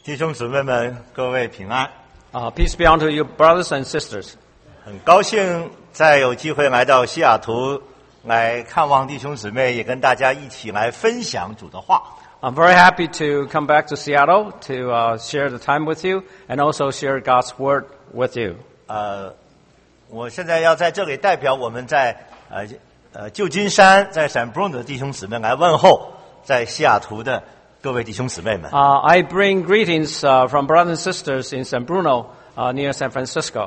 弟兄姊妹们，各位平安。 Peace be unto you, brothers and sisters. 很高兴再有机会来到西雅图，来看望弟兄姊妹，也跟大家一起来分享主的话。 I'm very happy to come back to Seattle to share the time with you and also share God's word with you. 我现在要在这里代表我们在旧金山在San Bruno的弟兄姊妹来问候在西雅图的各位弟兄姊妹们。 I bring greetings from brothers and sisters in San Bruno near San Francisco.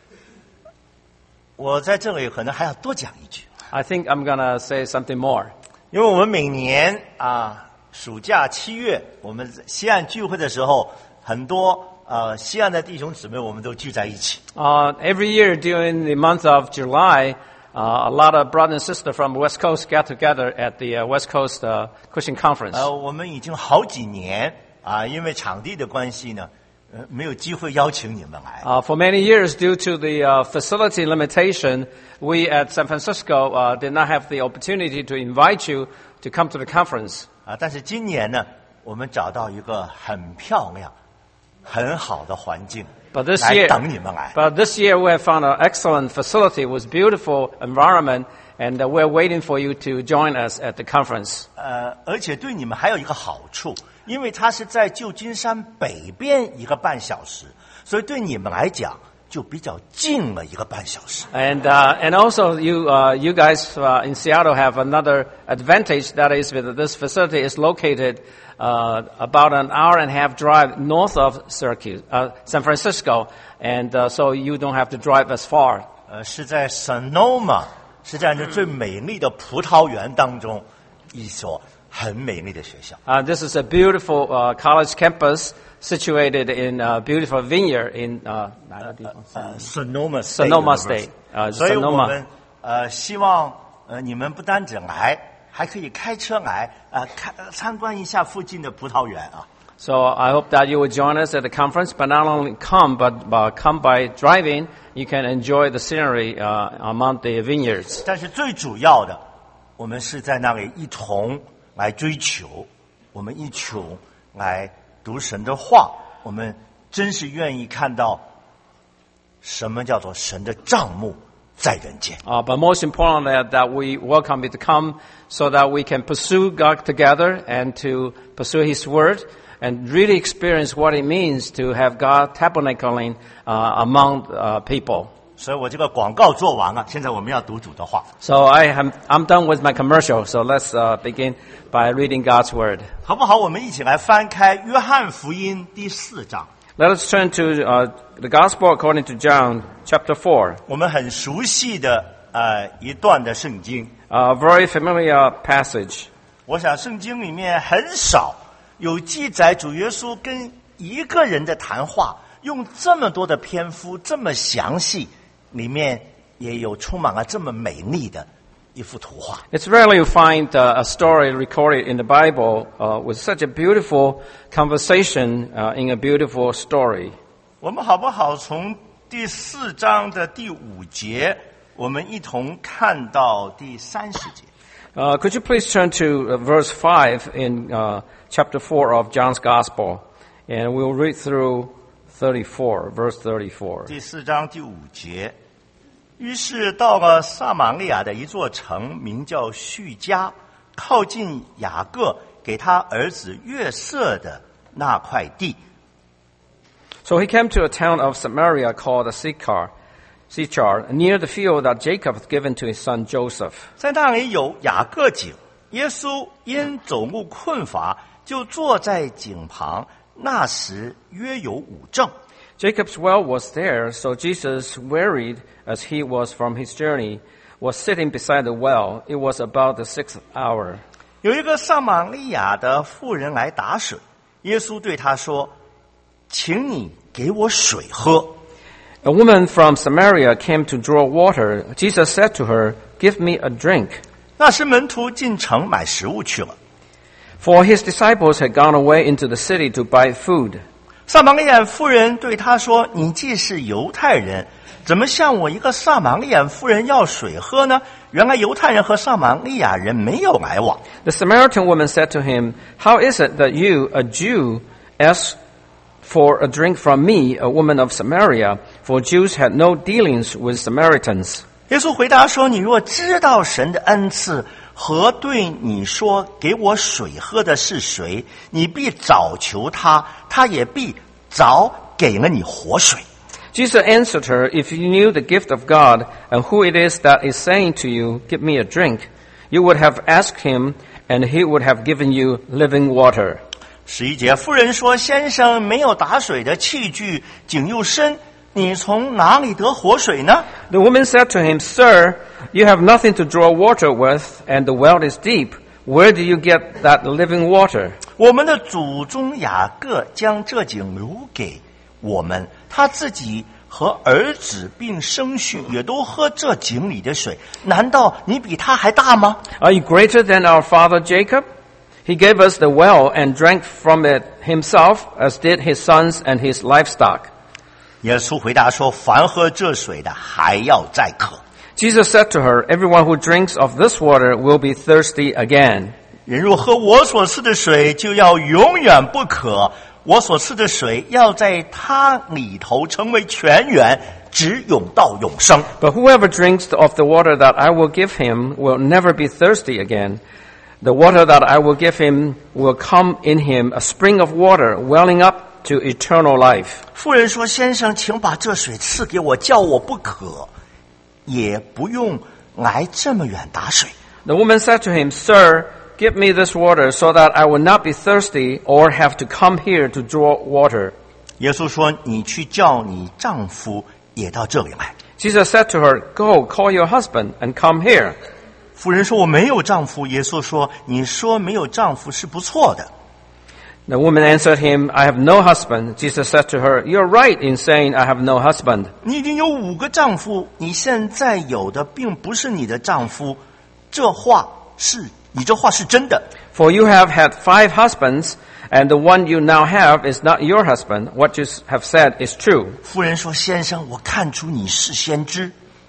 我在这里可能还要多讲一句。 I think I'm going to say something more. 因为我们每年暑假7月我们西岸聚会的时候，很多西岸的弟兄姊妹我们都聚在一起。 Every year during the month of July, a lot of brothers and sisters from the West Coast get together at the West Coast Christian Conference. 我们已经好几年因为场地的关系呢，没有机会邀请你们来。 For many years, due to the facility limitation, we at San Francisco did not have the opportunity to invite you to come to the conference. 但是今年呢，我们找到一个很漂亮、很好的环境。 But this year, we have found an excellent facility with beautiful environment, and we're waiting for you to join us at the conference. 而且对你们还有一个好处，因为它是在旧金山北边1个半小时，所以对你们来讲就比较近了1个半小时。 And also you guys in Seattle have another advantage, that is that this facility is located about an hour and a half drive north of San Francisco, and so you don't have to drive as far. 是在 Sonoma， 是在这最美丽的葡萄园当中，一所很美丽的学校。 This is a beautiful college campus situated in a beautiful vineyard in Sonoma State. 所以我们希望你们不单只来，还可以开车来参观一下附近的葡萄园啊。 So I hope that you will join us at the conference, but not only come, but come by driving. You can enjoy the scenery among the vineyards. 但是最主要的，我们是在那里一同来追求，我们一同来读神的话，我们真是愿意看到什么叫做神的帐幕在人间。 But most importantly, that we welcome you to come so that we can pursue God together and to pursue His Word and really experience what it means to have God tabernacling among people. 所以我这个广告做完了，现在我们要读主的话。 So I'm done with my commercial. So let's begin by reading God's Word. 好不好？我们一起来翻开约翰福音第4章。 Let us turn to the Gospel according to John, chapter 4. 我们很熟悉的一段的圣经。 A very familiar passage. 我想圣经里面很少有记载主耶稣跟一个人的谈话，用这么多的篇幅，这么详细，里面也有充满了这么美丽的一幅图画。 It's rarely you find a story recorded in the Bible with such a beautiful conversation in a beautiful story. 我们好不好从第4章的第5节，我们一同看到第30节。 Could you please turn to verse 5 in chapter 4 of John's Gospel, and we'll read through 34, verse 34. 第4章第5节。于是到了撒玛利亚的一座城，名叫叙加，靠近雅各给他儿子约瑟的那块地。 So he came to a town of Samaria called Sychar, near the field that Jacob had given to his son Joseph. 在那里有雅各井，耶稣因走路困乏，就坐在井旁。那时约有5正。 Jacob's well was there, so Jesus, wearied as he was from his journey, was sitting beside the well. It was about the 6th hour. 有一个撒玛利亚的妇人来打水，耶稣对她说：“请你给我水喝。” A woman from Samaria came to draw water. Jesus said to her, "Give me a drink." 那时门徒进城买食物去了。 For his disciples had gone away into the city to buy food. 撒玛利亚妇人对他说：“你既是犹太人，怎么向我一个撒玛利亚妇人要水喝呢？原来犹太人和撒玛利亚人没有来往。” The Samaritan woman said to him, "How is it that you, a Jew, ask for a drink from me, a woman of Samaria, for Jews had no dealings with Samaritans. 耶稣回答说，你若知道神的恩赐和对你说给我水喝的是谁，你必早求他，他也必早给了你活水。 Jesus answered her, if you knew the gift of God and who it is that is saying to you, give me a drink, you would have asked him and he would have given you living water. 11节，妇人说，先生没有打水的器具，井又深，你从哪里得活水呢？ The woman said to him, Sir, you have nothing to draw water with, and the well is deep. Where do you get that living water? 我们的祖宗雅各将这井留给我们，他自己和儿子并生畜也都喝这井里的水，难道你比他还大吗？ Are you greater than our father Jacob? He gave us the well and drank from it himself, as did his sons and his livestock. 耶稣回答说，凡喝这水的还要再渴， Jesus said to her, everyone who drinks of this water will be thirsty again. 人若喝我所赐的水，就要永远不渴。我所赐的水要在他里头成为泉源，直涌到永生。 But whoever drinks of the water that I will give him will never be thirsty again. The water that I will give him will come in him, a spring of water welling up to eternal life. 妇人说，先生，请把这水赐给我，叫我不渴，也不用来这么远打水。 The woman said to him, Sir, give me this water so that I will not be thirsty or have to come here to draw water. 耶稣说，你去叫你丈夫也到这里来。 Jesus said to her, Go, call your husband and come here. 妇人说，我没有丈夫。耶稣说，你说没有丈夫是不错的。 The woman answered him, I have no husband. Jesus said to her, You're right in saying I have no husband. 你已经有5个丈夫，你现在有的并不是你的丈夫，你这话是真的。 For you have had 5 husbands, and the one you now have is not your husband. What you have said is true. 妇人说，先生，我看出你是先知。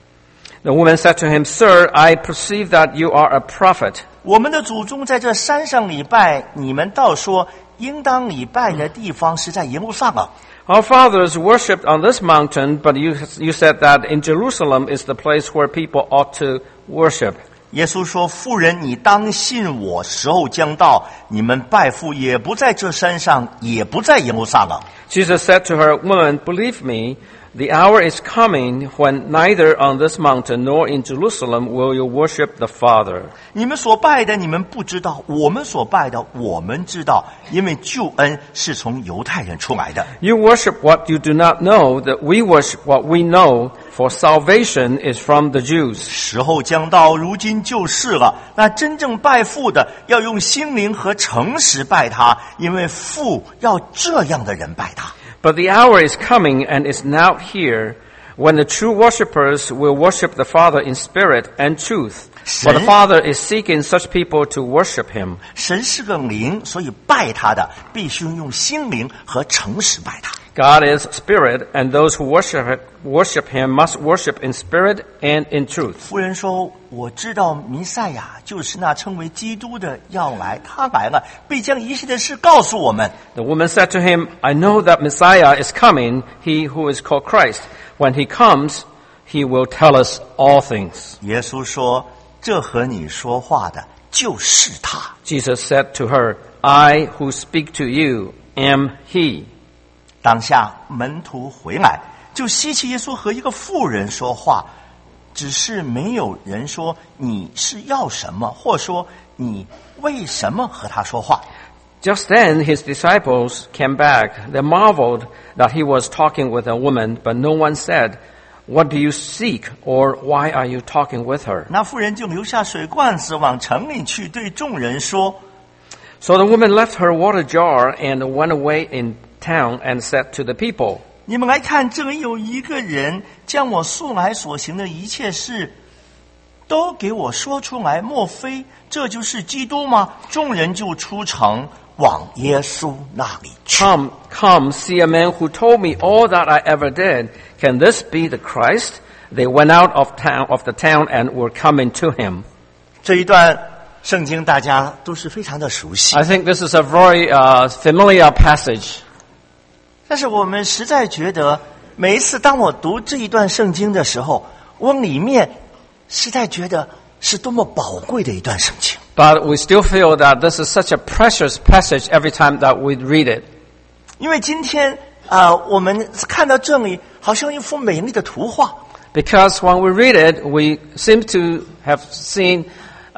The woman said to him, Sir, I perceive that you are a prophet. 我们的祖宗在这山上礼拜，你们倒说应当礼拜的地方是在耶路撒冷。 Our fathers worshipped on this mountain, but you said that in Jerusalem is the place where people ought to worship. 耶稣说，妇人，你当信我，时候将到，你们拜父也不在这山上，也不在耶路撒冷。 Jesus said to her, Woman, believe me, the hour is coming when neither on this mountain nor in Jerusalem will you worship the Father. 你们所拜的，你们不知道；我们所拜的，我们知道，因为救恩是从犹太人出来的。 You worship what you do not know, that we worship what we know, for salvation is from the Jews. 时候将到，如今就是了。那真正拜父的，要用心灵和诚实拜他，因为父要这样的人拜他。 But the hour is coming and is now here when the true worshippers will worship the Father in spirit and truth. For the Father is seeking such people to worship him. 神是个灵，所以拜他的必须用心灵和诚实拜他。 God is spirit, and those who worship him must worship in spirit and in truth. 妇人说，我知道弥赛亚就是那称为基督的要来，他来了，必将一切的事告诉我们。 The woman said to him, I know that Messiah is coming, he who is called Christ. When he comes, he will tell us all things. 耶稣说，这和你说话的就是他。 Jesus said to her, I who speak to you am he. 当下门徒回来，就稀奇耶稣和一个妇人说话，只是没有人说你是要什么，或说你为什么和他说话。 Just then his disciples came back. They marveled that he was talking with a woman, but no one said, What do you seek, or why are you talking with her? 那妇人就留下水罐子，往城里去，对众人说。 So the woman left her water jar and went away in town and said to the people, 你们来看，这里有一个人将我素来所行的一切事都给我说出来，莫非这就是基督吗？众人就出城往耶稣那里去。 Come, come, see a man who told me all that I ever did. Can this be the Christ? They went out of the town and were coming to him. 这一段圣经大家都是非常的熟悉。 I think this is a very familiar passage. 但是我们实在觉得，每一次当我读这一段圣经的时候，我里面实在觉得是多么宝贵的一段圣经。 But we still feel that this is such a precious passage every time that we read it. 因为今天我们看到这里好像一幅美丽的图画。 Because when we read it, we seem to have seen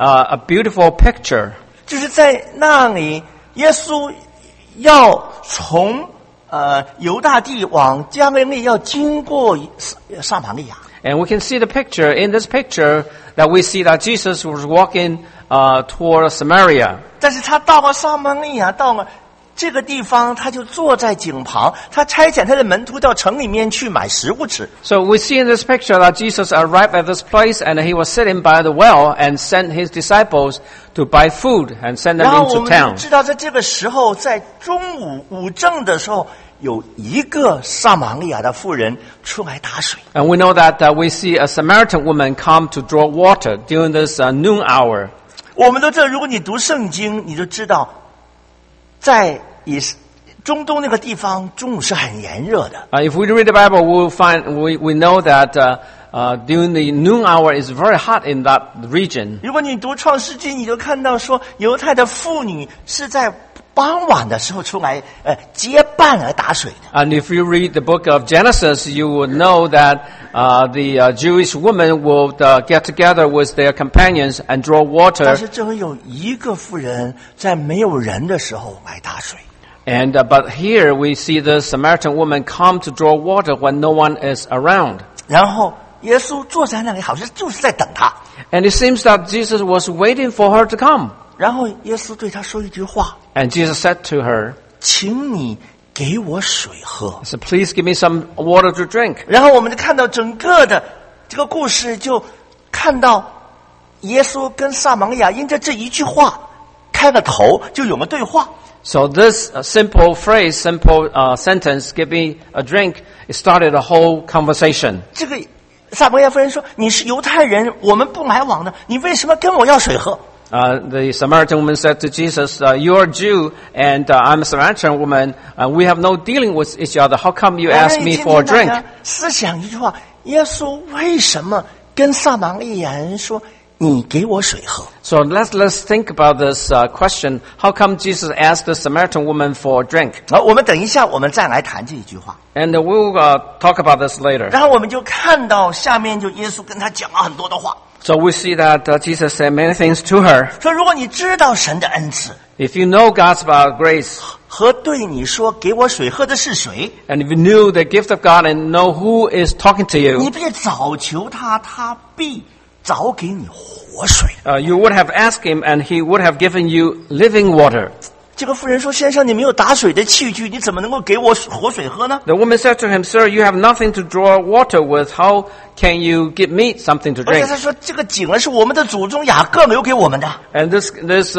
a beautiful picture. 就是在那里，耶稣要从犹大地往加利利，要经过撒玛利亚。 And we can see the picture, in this picture, that we see that Jesus was walking toward Samaria. 但是他到了撒玛利亚，到了这个地方，他就坐在井旁，他差遣他的门徒到城里面去买食物吃。 So we see in this picture that Jesus arrived at this place and he was sitting by the well and sent his disciples to buy food and send them 然后我 into 们 town. 知道，在这个时候，在中午午正的时候，有一个撒玛利亚的妇人出来打水。 And we know that we see a Samaritan woman come to draw water during this noon hour. 我们都知道，如果你读圣经，你就知道，在中东那个地方，中午是很炎热的。 If we read the Bible, we know that during the noon hour is very hot in that region. 如果你读创世纪，你就看到说，犹太的妇女是在傍晚的时候出来结伴而打水的。 And if you read the book of Genesis, you will know that the Jewish women will get together with their companions and draw 但 water. 是这会有一个妇人在没有人的时候来打水。 And but here we see the Samaritan woman come to draw water when no one is around. 然后耶稣坐在那里，好像就是在等她。 And it seems that Jesus was waiting for her to come. 然后耶稣对她说一句话 And Jesus said to her, 请你给我水喝。 "So please give me some water to drink." 然后我们就看到整个的这个故事，就看到耶稣跟撒玛利亚因着这一句话开了头，就有了对话。 So this simple phrase, simple sentence, "Give me a drink," it started a whole conversation. 这个撒玛利亚夫人说：“你是犹太人，我们不来往的，你为什么跟我要水喝？” The Samaritan woman said to Jesus, "You are a Jew, and I'm a Samaritan woman. We have no dealing with each other. How come you ask me for a 我们今天大 drink?" 家思想一句话：耶稣为什么跟撒玛利亚人说：“你给我水喝 So let's think about this question. How come Jesus asked the Samaritan woman for a drink? ？” 好，我们等一下，我们再来谈这一句话。 And we'll talk about this later. 然后我们就看到下面就耶稣跟他讲了很多的话， So we see that Jesus said many things to her. 说如果你知道神的恩赐 If you know God's grace, 和对你说给我水喝的是谁， and if you knew the gift of God and know who is talking to 你 you, 别早求他，他必早给你活水。 you would have asked him and he would have given you living water. 这个妇人说：“先生，你没有打水的器具，你怎么能够给我活水喝呢？” The woman said to him, "Sir, you have nothing to draw water with. How can you give me something to 而且 drink?" 他说：“这个井呢是我们的祖宗雅各留给我们的。 And this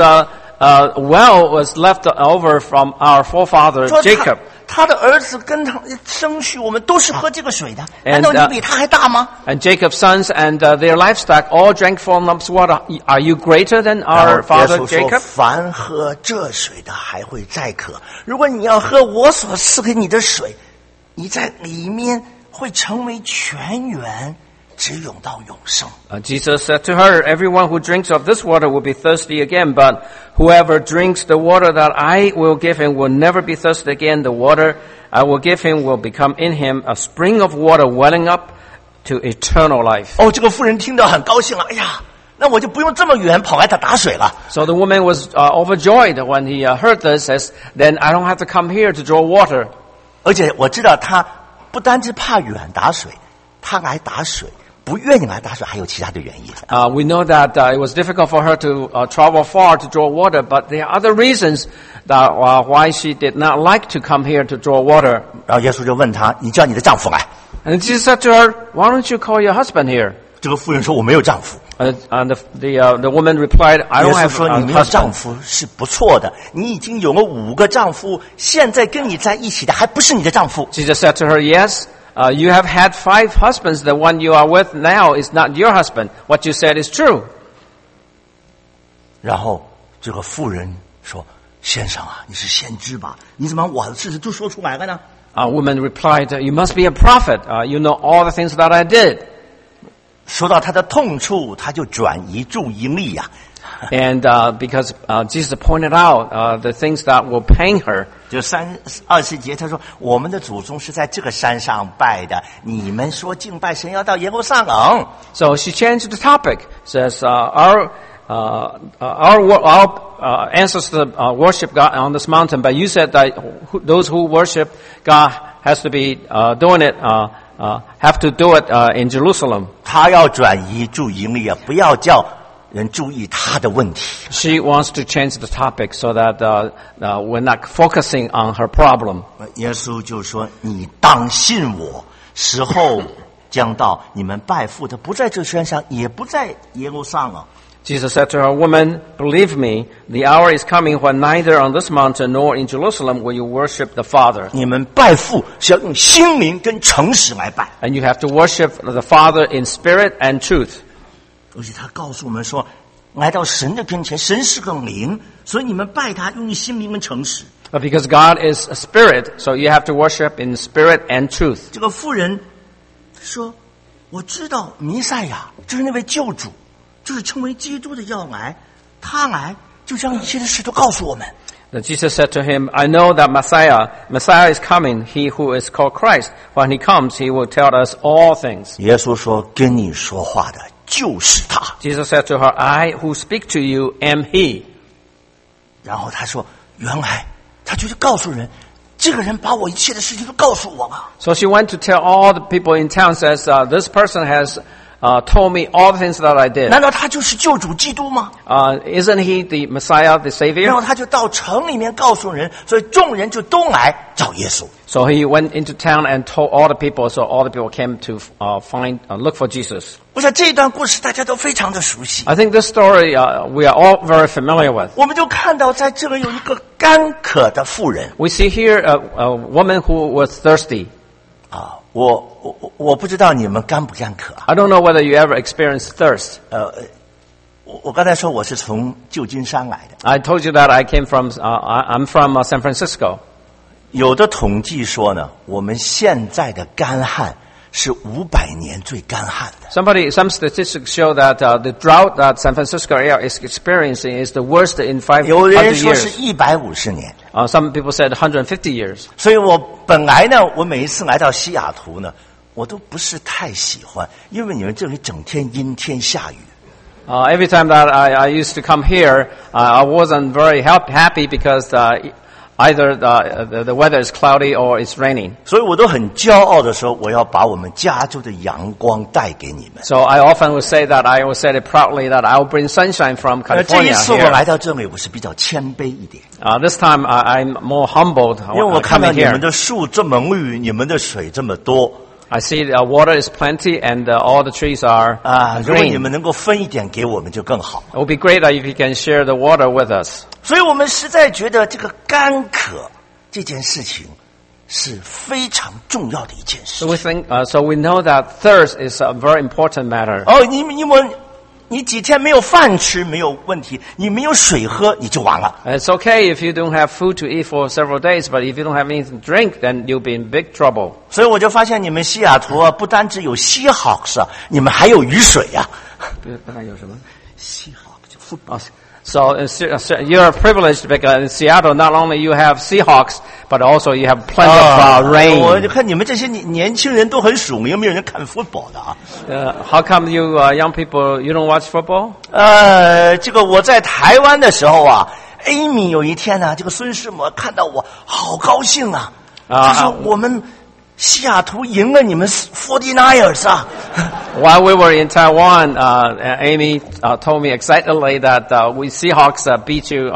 well was left over from our forefather 说 Jacob. 他的儿子跟他生畜，我们都是喝这个水的。 And, 难道你比他还大吗？” And Jacob's sons and their livestock all drank from this water. Are you greater than 然后 our 耶 father 稣说：“ Jacob? 凡喝这水的还会再渴。如果你要喝我所赐给你的水，你在里面会成为泉源，直涌到永生。” Jesus said to her, "Everyone who drinks of this water will be thirsty again, but whoever drinks the water that I will give him will never be thirsty again. The water I will give him will become in him a spring of water welling up to eternal life." 哦，这个妇人听到很高兴了，哎呀，那我就不用这么远跑来他打水了。 So the woman was overjoyed when he heard this, as then I don't have to come here to draw water. 而且我知道他不单是怕远打水，他来打水不愿意来打水，还有其他的原因。 We know that it was difficult for her to travel far to draw water, but there are other reasons that why she did not like to come here to draw water. 然后耶稣就问他：“你叫你的丈夫来。” And Jesus said to her, "Why don't you call your husband here?" 这个妇人说：“我没有丈夫。” And the woman replied, "I 耶 don't 稣 have 说：“ a 你没有丈 husband." 夫是不错的，你已经有了5个丈夫，现在跟你在一起的还不是你的丈夫。” Jesus said to her, "Yes, you have had 5 husbands. The one you are with now is not your husband. What you said is true." 然后这个妇人说：“先生啊，你是先知吧？你怎么把我的事情都说出来了呢？” woman replied, "You must be a prophet. You know all the things that I did." 说到他的痛处，他就转移注意力呀、 And because Jesus pointed out the things that will pain her. 就20节，他说：“我们的祖宗是在这个山上拜的，你们说敬拜神要到耶路撒冷。” So she changed the topic. Says our ancestors worship God on this mountain, but you said that those who worship God has to be doing it. Have to do it in Jerusalem. 他要转移注意力啊，不要叫人注意他的问题。 She wants to change the topic so that we're not focusing on her problem. 耶稣就说：“你当信我，时候将到，你们拜父的不在这山上，也不在耶路撒冷。” Jesus said to her, "Woman, believe me, the hour is coming when neither on this mountain nor in Jerusalem will you worship the Father. 你们拜父是要用心灵跟诚实来拜。 And you have to worship the Father in spirit and truth." 而且他告诉我们说，来到神的跟前，神是个灵，所以你们拜他用心灵跟诚实。 But because God is a spirit, so you have to worship in spirit and truth. 这个妇人说：“我知道弥赛亚就是那位救主，就是称为基督的要来，他来就将一切的事都告诉我们。” Then Jesus said to him, "I know that Messiah is coming, he who is called Christ. When he comes, he will tell us all things." 耶稣说：“跟你说话的就是他。” Jesus said to her, "I who speak to you am he." 然后他说：“原来他就是告诉人，这个人把我一切的事情都告诉我了。” So she went to tell all the people in town, says, "This person has told me all the things that I did." 难道他就是救主基督吗？ Isn't he the Messiah, the 然 Savior? 后他就到城里面告诉人，所以众人就都来找耶稣。 So he went into town and told all the people, so all the people came to look for Jesus. 我想这一段故事大家都非常的熟悉。 I think this story we are all very familiar with. 我们就看到在这里有一个干渴的妇人 We see here a woman who was thirsty. 啊，我不知道你们干不干渴啊？ I don't know whether you ever experienced thirst. 我刚才说我是从旧金山来的， I told you that I came from, I'm from San Francisco. 有的统计说呢，我们现在的干旱是500年最干旱的。 Some statistics show that the drought that San Francisco area is experiencing is the worst in 有人 500 说是 years. 150年。 Some people said 150 years. 所以我本来呢，我每一次来到西雅图呢，我都不是太喜欢，因为你们这里整天阴天下雨。 Every time that I used to come here, I wasn't very happy because either the weather is cloudy or it's raining. 所以我都很骄傲的说，我要把我们加州的阳光带给你们。 So I often would say that I will say it proudly that I will bring sunshine from 这一 California 次我 here. 来到这里，我是比较谦卑一点， This time I'm more humbled 因为我看到 coming 你们 here. 的树这么绿，你们的水这么多 I see water is plenty and all the trees are 啊！如果你 green. 们能够分一点给我们，就更好。 It would be great if you can share the water with us. 所以我们实在觉得这个干渴这件事情是非常重要的一件事 So。we think, so we know that thirst is a very important matter. 哦，你几天没有饭吃没有问题，你没有水喝你就完了。 It's okay if you don't have food to eat for several days, but if you don't have anything to drink, then you'll be in big trouble. 所以我就发现你们西雅图啊，不单只有西好是啊，你们还有雨水呀、西好就 football。 So you're privileged because in Seattle, not only you have Seahawks, but also you have plenty of 我 rain. 就看你们这些年轻人都很属灵，没有人看 football 的啊。 How come you young people, you don't watch football? 这个我在台湾的时候啊，Amy 有一天呢，这个孙师母看到我，好高兴啊，她说我们西雅图赢了你们 49ers 啊。 While we were in Taiwan, Amy told me excitedly that we Seahawks beat you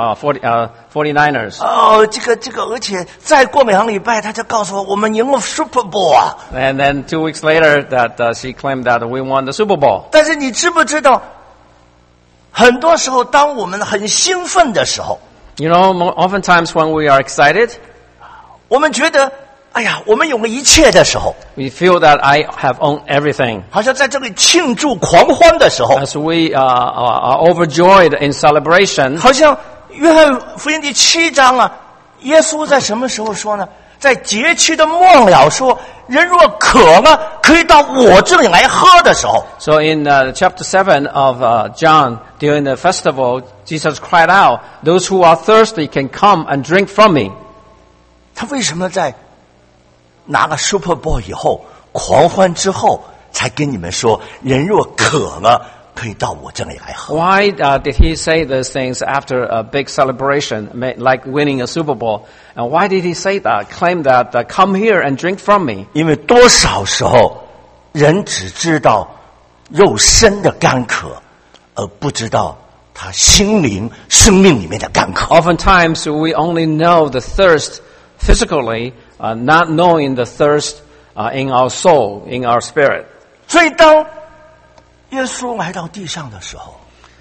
49ers. 哦，这个，而且再过2个礼拜，他就告诉我，我们赢了 Super Bowl 啊。 And then 2 weeks later, that she claimed that we won the Super Bowl. 但是你知不知道，很多时候，当我们很兴奋的时候， You know, oftentimes when we are excited, 我们觉得，哎呀，我们有了一切的时候， we feel that I have owned everything. 好像在这里庆祝狂欢的时候， As we are overjoyed in celebration, 好像约翰福音第7章啊，耶稣在什么时候说呢？ 在节期的末了说，人若渴了，可以到我这里来喝的时候， So in chapter 7 of John, during the festival, Jesus cried out, "Those who are thirsty can come and drink from me." 他为什么在拿了 Super Bowl 以后狂欢之后，才跟你们说，人若渴了，可以到我这里来喝？ Why did he say those things after a big celebration, like winning a Super Bowl? And why did he say that, claim that, "Come here and drink from me"? 因为多少时候，人只知道肉身的干渴，而不知道他心灵生命里面的干渴。 Oftentimes we only know the thirst physically, not knowing the thirst in our soul, in our spirit. 所以当耶稣来到地上的时候，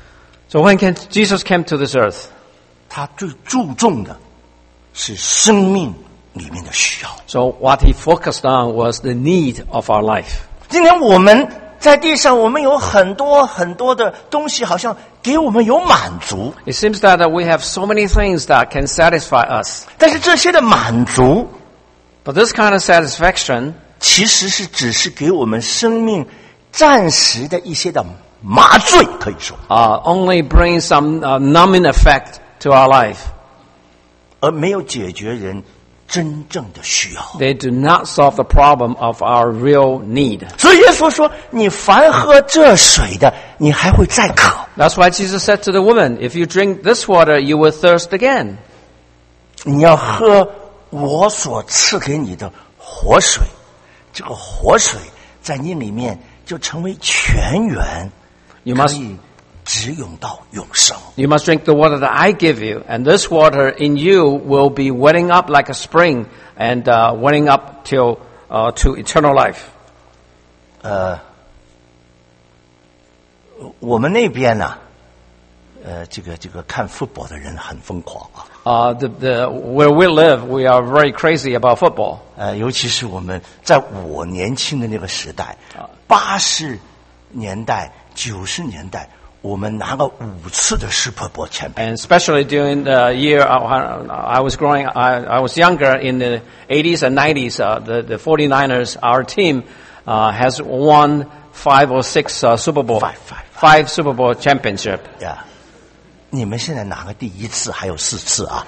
So when Jesus came to this earth, 他最注重的是生命里面的需要。 so what he focused on was the need of our life. 今天我们在地上，我们有很多很多的东西，好像给我们有满足， It seems that we have so many things that can satisfy us. 但是这些的满足 But this kind of satisfaction 其实是只是给我们生命暂时的一些的麻醉，可以说， only brings some numbing effect to our life. 而没有解决人真正的需要。 They do not solve the problem of our real need. 所以耶稣说：“你凡喝这水的，你还会再渴。 That's why Jesus said to the woman, "If you drink this water, you will thirst again." 你要喝我所赐给你的活水，这个活水在你里面就成为泉源， You 可 must 以直涌到永生。 You must drink the water that I give you, and this water in you will be welling up like a spring and welling up to eternal life. 我们那边呢、这个看 football 的人很疯狂啊。 Where we live, we are very crazy about football. 尤其是我们在我年轻的那个时代，80年代、90年代，我们拿了5次的 Super Bowl champion。 And especially during the year I was growing, I was younger in the 80s and 90s. The 49ers, our team, has won 5 or 6 Super Bowl, five Super Bowl championship. 呀，你们现在拿了第1次，还有4次啊！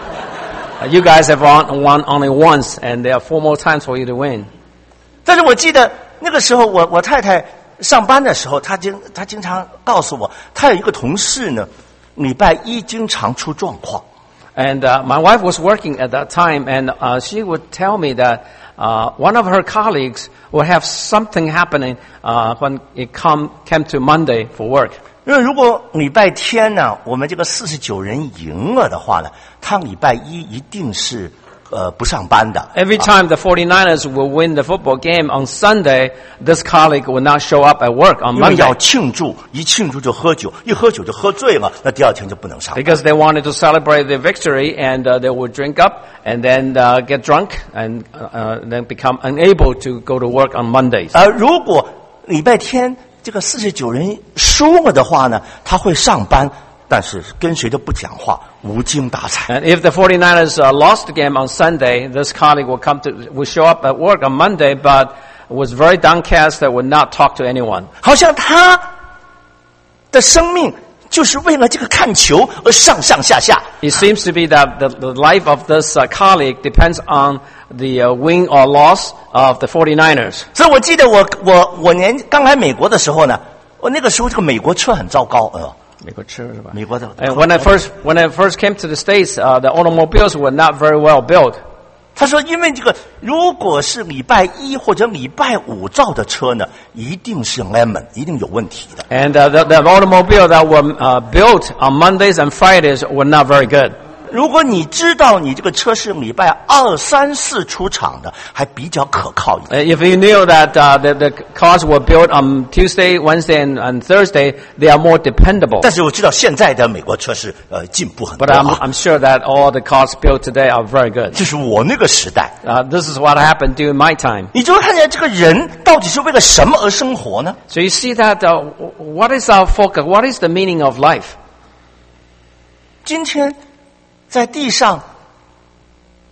You guys have won only once, and there are 4 more times for you to win. 但是我记得那个时候，我太太上班的时候，她经常告诉我，她有一个同事呢，礼拜一经常出状况。 And my wife was working at that time, and she would tell me that one of her colleagues would have something happening when it came to Monday for work. 因为如果礼拜天呢，我们这个49人赢了的话呢，他礼拜一一定是不上班的。 Every time the 49ers will win the football game on Sunday, this colleague will not show up at work on 因为要 Monday 庆祝，一庆祝就喝酒，一喝酒就喝醉了，那第2天就不能上班。 because they wanted to celebrate the victory, and they would drink up and then get drunk and then become unable to go to work on Mondays. 如果礼拜天这个49人输了的话呢，他会上班，但是跟谁都不讲话，无精打采。 And if the 49ers lost the game on Sunday, this colleague will show up at work on Monday, but was very downcast that would not talk to anyone. 好像他的生命就是为了这个看球而上上下下。 It seems to be that the life of this colleague depends on the win or loss of the 49ers. 所以我记得我刚来美国的时候呢，我那个时候这个美国车很糟糕美国的 And when I first came to the States, the automobiles were not very well built. 他说，因为这个如果是礼拜一或者礼拜五造的车呢，一定是 lemon， 一定有问题的。 And the automobile that were built on Mondays and Fridays were not very good. 如果你知道你这个车是礼拜2、3、4出厂的，还比较可靠一点。 If you knew that the cars were built on Tuesday, Wednesday, and Thursday, they are more dependable. 但是我知道现在的美国车是进步很多 But I'm sure that all the cars built today are very good. 就是我那个时代， This is what happened during my time. 你就会看见这个人到底是为了什么而生活呢？ So you see that what is our focus? What is the meaning of life? 今天在地上，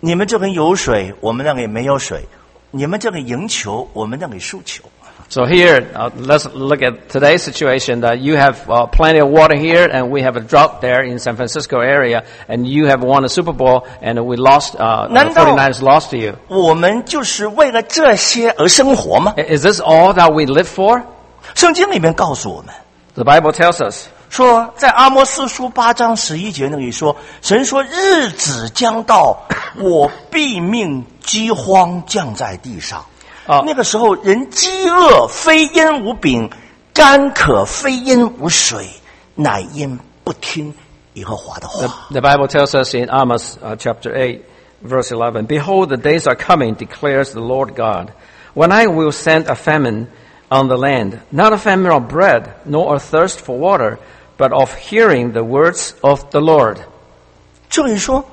你们这边有水，我们那里没有水；你们这里赢球，我们那里输球。 So here, let's look at today's situation that you have plenty of water here and we have a drought there in San Francisco area and you have won a Super Bowl and we lost, the 49ers lost to you. 我们就是为了这些而生活吗？ Is this all that we live for? 圣经里面告诉我们 The Bible tells us 说，在阿摩司书8章11节那里说，神说日子将到，我必命饥荒降在地上。那个时候人饥饿，非因无饼；干渴，非因无水，乃因不听耶和华的话。 The Bible tells us in Amos chapter 8, verse 11, Behold, the days are coming, declares the Lord God, when I will send a famine on the land, not a famine of bread, nor a thirst for water, but of hearing the words of the Lord. 这里说，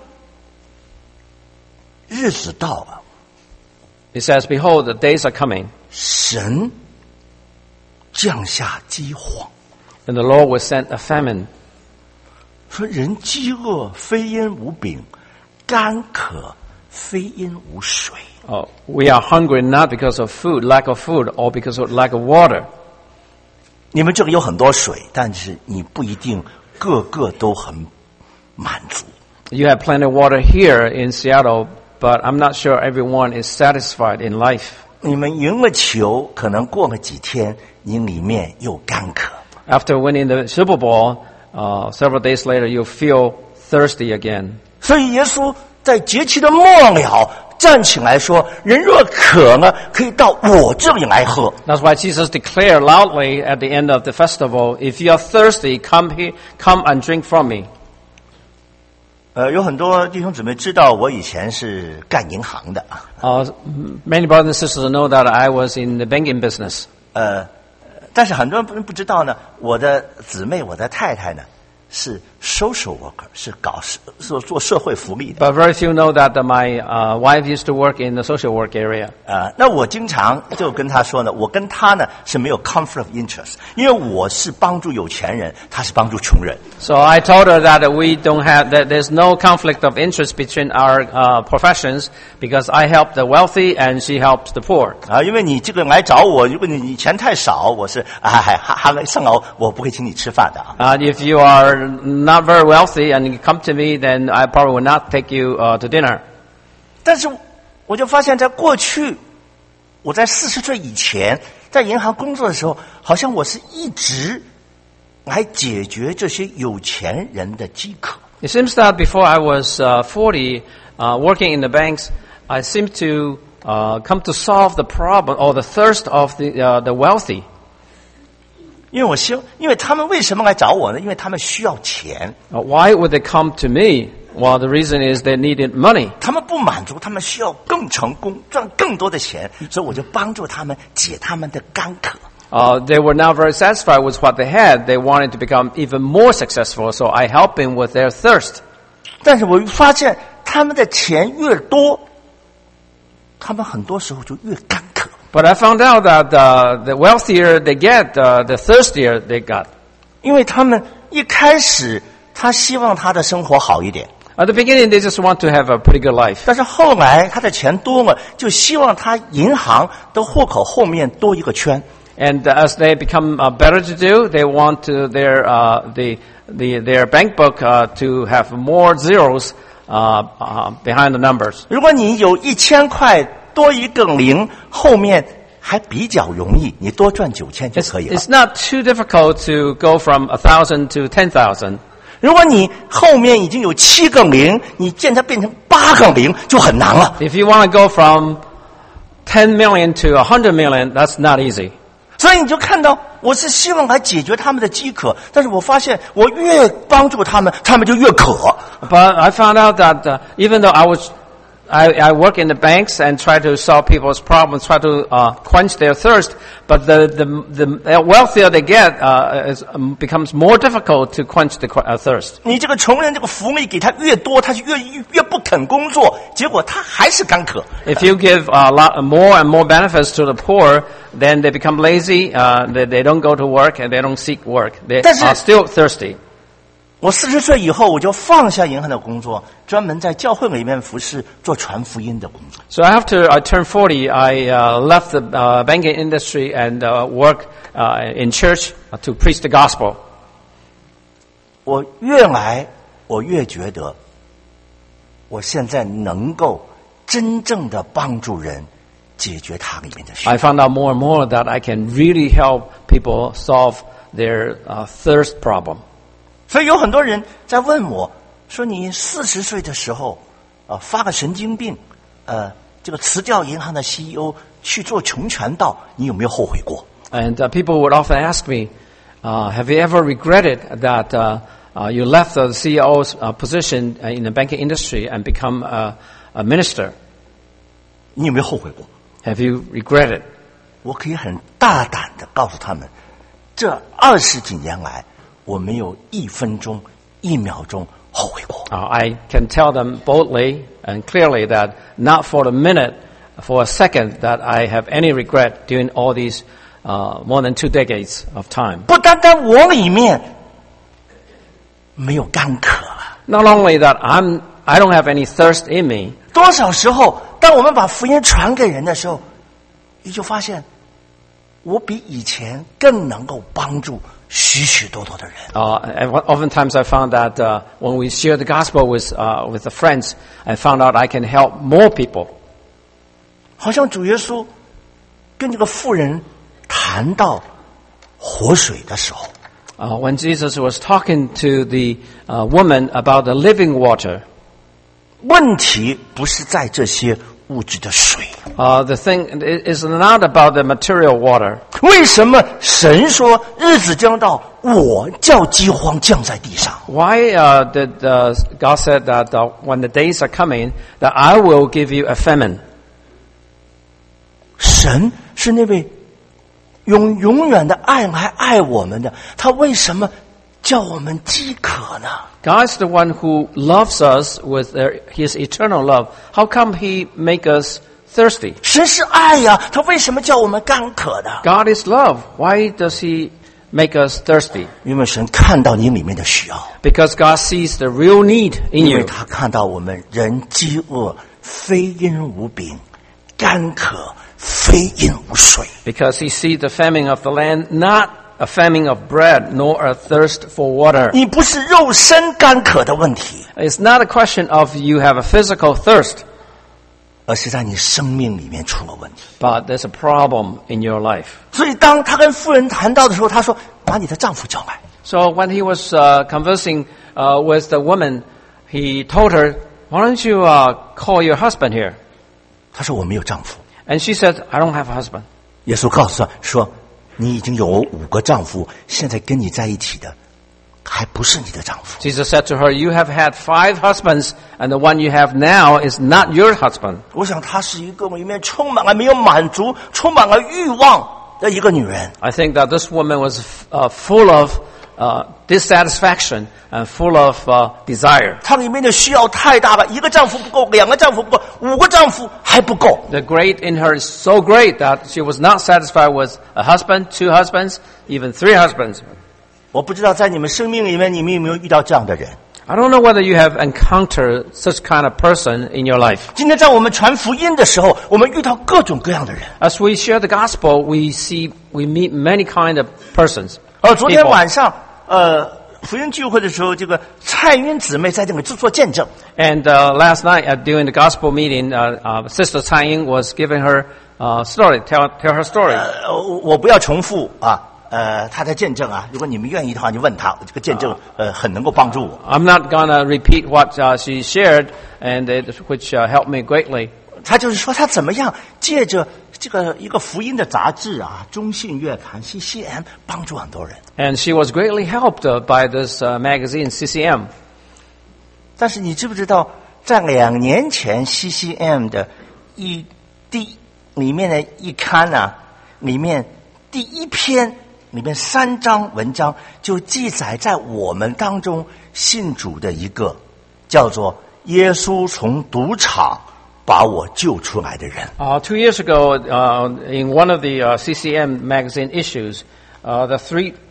日子到了。 It says, Behold, the days are coming. 神降下饥荒。 And the Lord will send a famine. 说人饥饿，非因无饼；干渴，非因无水。 We are hungry not because of food, lack of food, or because of lack of water. 你们这里有很多水，但是你不一定个个都很满足。 You have plenty of water here in Seattle, but I'm not sure everyone is satisfied in life. 你们赢了球，可能过了几天，你里面又干渴。 After winning the Super Bowl, several days later, you feel thirsty again. 所以耶稣在节期的末了站起来说：“人若渴了，可以到我这里来喝。” That's why Jesus declared loudly at the end of the festival, "If you are thirsty, come here, come and drink from me." 有很多弟兄姊妹知道我以前是干银行的。 Many brothers and sisters know that I was in the banking business. 但是很多人不知道呢，我的姊妹，我的太太呢，是 social worker， 是做社会福利的。 But very few know that my wife used to work in the social work area. 那我经常就跟她说呢，我跟她呢是没有 conflict of interest， 因为我是帮助有钱人，她是帮助穷人。 So I told her that there's no conflict of interest between our professions because I help the wealthy and she helps the poor. 因为你这个来找我，如果你钱太少，我是上楼我不会请你吃饭的。 If you are not very wealthy and you come to me, then I probably will not take you to dinner. 但是我就发现在过去，我在40岁以前在银行工作的时候，好像我是一直来解决这些有钱人的饥渴。 It seems that before I was 40, working in the banks, I seemed to come to solve the problem or the thirst of the wealthy. 因为他们为什么来找我呢？因为他们需要钱。 Why would they come to me? Well, the reason is they needed money. 他们不满足，他们需要更成功，赚更多的钱，所以我就帮助他们解他们的干渴。 They were not very satisfied with what they had. They wanted to become even more successful, so I helped them with their thirst. 但是我发现他们的钱越多，他们很多时候就越干渴。 But I found out that the wealthier they get, the thirstier they got. 因为他们一开始他希望他的生活好一点。 At the beginning, they just want to have a pretty good life. 但是后来他的钱多了，就希望他银行的户口后面多一个圈。 And as they become better to do, they want to their bank book to have more zeros behind the numbers. 如果你有1000块多一个零，后面还比较容易，你多赚9000就可以了。 It's not too difficult to go from 1,000 to 10,000. 如果你后面已经有7个零，你见它变成8个零就很难了。 If you want to go from 10 million to 100 million, that's not easy. 所以你就看到，我是希望来解决他们的饥渴，但是我发现我越帮助他们，他们就越渴。 But I found out that even though I work in the banks and try to solve people's problems, try to quench their thirst, but the wealthier they get, becomes more difficult to quench the thirst. 你这个穷人这个福利给他越多，他就越不肯工作，结果他还是干渴。 If you give a lot more and more benefits to the poor, then they become lazy. They don't go to work and they don't seek work. They are still thirsty. 我40岁以后，我就放下银行的工作，专门在教会里面服侍，做传福音的工作。 So after I turned 40, I left the banking industry and work in church to preach the gospel. 我越来，我越觉得，我现在能够真正的帮助人解决他里面的需要。 I found out more and more that I can really help people solve their thirst problem. 所以有很多人在问我说：“你40岁的时候，发个神经病，这个辞掉银行的 CEO 去做穷传道，你有没有后悔过？” And people would often ask me, have you ever regretted that you left the CEO's position in the banking industry and become a minister? 你有没有后悔过？ Have you regretted? 我可以很大胆的告诉他们，这20几年来，我没有1分钟、1秒钟后悔过。 I can tell them boldly and clearly that not for a minute, for a second, that I have any regret during all these more than 2 decades of time. 不单单我里面没有干渴了， Not only that I don't have any thirst in me, 多少时候，当我们把福音传给人的时候，你就发现，我比以前更能够帮助许许多多的人。 and oftentimes I found that when we share the gospel with the friends, I found out I can help more people. 好像主耶稣跟这个妇人谈到活水的时候， When Jesus was talking to the woman about the living water, 问题不是在这些物质的水。 the thing is not about the material water. 为什么神说日子将到，我叫饥荒降在地上？ Why did God said that when the days are coming, that I will give you a famine? 神是那位用永远的爱来爱我们的，他为什么叫我们饥渴呢？ God's the one who loves us with His eternal love. How come He make us thirsty? 神是爱呀，他为什么叫我们干渴呢？ God is love. Why does He make us thirsty? 因为神看到你里面的需要， Because God sees the real need in 因为 you. 他看到我们人饥饿，非因无饼，干渴，非因无水。 Because He sees the famine of the land, not a famine of bread, nor a thirst for water. 你不是肉身干渴的问题， It's not a question of you have a physical thirst, 而是在你生命里面出了问题。 but there's a problem in your life. 所以当他跟妇人谈到的时候，他说：“把你的丈夫叫来。” So when he was conversing with the woman, he told her, why don't you call your husband here? 他说：“我没有丈夫。” And she said, I don't have a husband. 耶稣告诉他说：“你已经有5个丈夫，现在跟你在一起的还不是你的丈夫。” Jesus said to her, you have had 5 husbands, and the one you have now is not your husband. 我想她是一个里面充满了没有满足、充满了欲望的一个女人。 I think that this woman was full of dissatisfaction and full of desire. 她里面的需要太大了，1个丈夫不够，2个丈夫不够，5个丈夫还不够。 The great in her is so great that she was not satisfied with a husband, 2 husbands, even 3 husbands. 我不知道在你们生命里面，你们有没有遇到这样的人？ I don't know whether you have encountered such kind of person in your life. 今天在我们传福音的时候，我们遇到各种各样的人。 As we share the gospel, we meet many kind of persons. 昨天晚上福音聚会的时候，这个蔡云姊妹在这里做见证。 And last night during the gospel meeting, Sister Tsai Ying was giving her story, tell her story. 我不要重复啊。他的见证啊，如果你们愿意的话，就问他。这个见证很能够帮助我。 I'm not gonna repeat what she shared, and which helped me greatly. 他就是说他怎么样借着这个一个福音的杂志啊，中信月刊 CCM 帮助很多人。 And she was greatly helped by this magazine, CCM. 但是你知不知道，在2年前 CCM 的里面的一刊啊，里面第1篇。里面3章文章就记载在我们当中信主的一个叫做耶稣从赌场把我救出来的人。 2 years ago, in one of the CCM magazine issues, the 3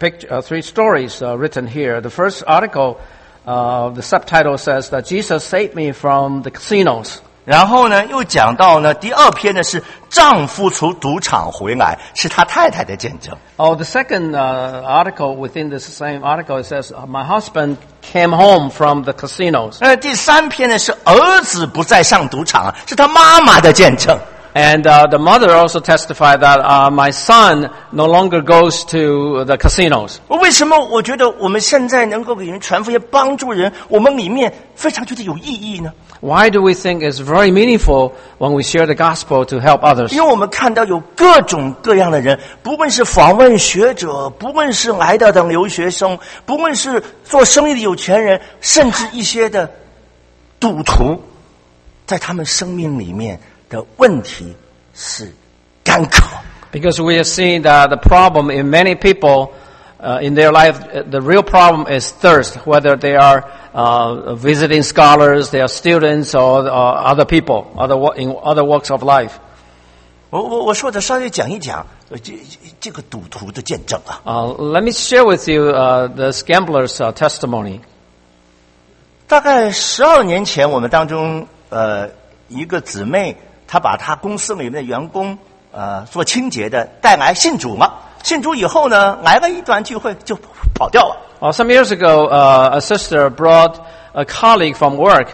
three stories written here. The first article, the subtitle says that Jesus saved me from the casinos. 然后呢，又讲到呢，第二篇呢是丈夫从赌场回来，是他太太的见证。 Oh, the second article within this same article it says, my husband came home from the casinos. 第三篇呢是儿子不再上赌场，是他妈妈的见证。 And the mother also testified that my son no longer goes to the casinos. 为什么我觉得我们现在能够给人传福音、帮助人，我们里面非常觉得有意义呢？ Why do we think it's very meaningful when we share the gospel to help others? 因为我们看到有各种各样的人，不论是访问学者，不论是来的留学生，不论是做生意的有钱人，甚至一些的赌徒，在他们生命里面的问题是干渴。 Because we have seen that the problem in many people in their life, the real problem is thirst, whether they are visiting scholars, they are students, or other people, in other walks of life. 我说的稍微讲一讲这个赌徒的见证啊。 Let me share with you this gambler's testimony. 大概12年前，我们当中一个姊妹，她把她公司里面的员工做清洁的带来信主了。信主以后呢，来了一段聚会就跑掉了。 Some years ago, a sister brought a colleague from work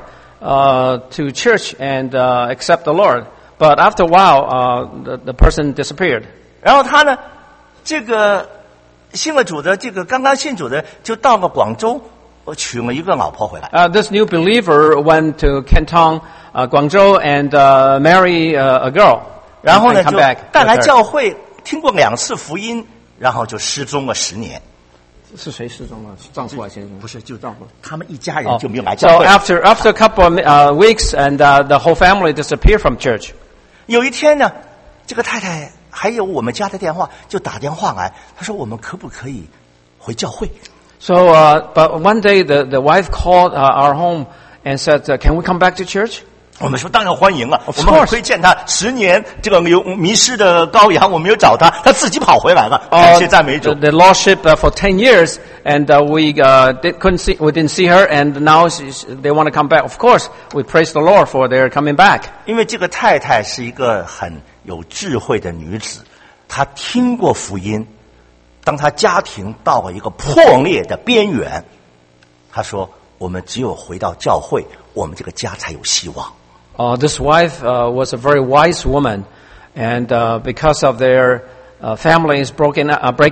to church and accept the Lord. But after a while, the person disappeared. 然后他呢，这个信了主的，这个刚刚信主的，就到了广州，娶了一个老婆回来。 This new believer went to Canton, Guangzhou, and marry a girl. 然后呢， and 就 come back 带来教会，听过2次福音，然后就失踪了10年。 是谁失踪了？丈夫还是先生？ 不是，就丈夫。 他们一家人就没有来 So 教会。 after a couple of weeks, and the whole family disappeared from church. 有一天呢，这个太太还有我们家的电话，就打电话来，她说我们可不可以回教会？ So, but one day the wife called our home and said, "Can we come back to church?" 我们说当然欢迎了， Of 我们很 course. 推荐他10年这个有迷失的羔羊，我没有找他，他自己跑回来了。感谢赞美主。 The lost sheep for 10 years, and we didn't see her, and now they want to come back. Of course, we praise the Lord for their coming back. 因为这个太太是一个很有智慧的女子，她听过福音，当她家庭到了一个破裂的边缘，她说：“我们只有回到教会，我们这个家才有希望。” This wife was a very wise woman, and because of their families breaking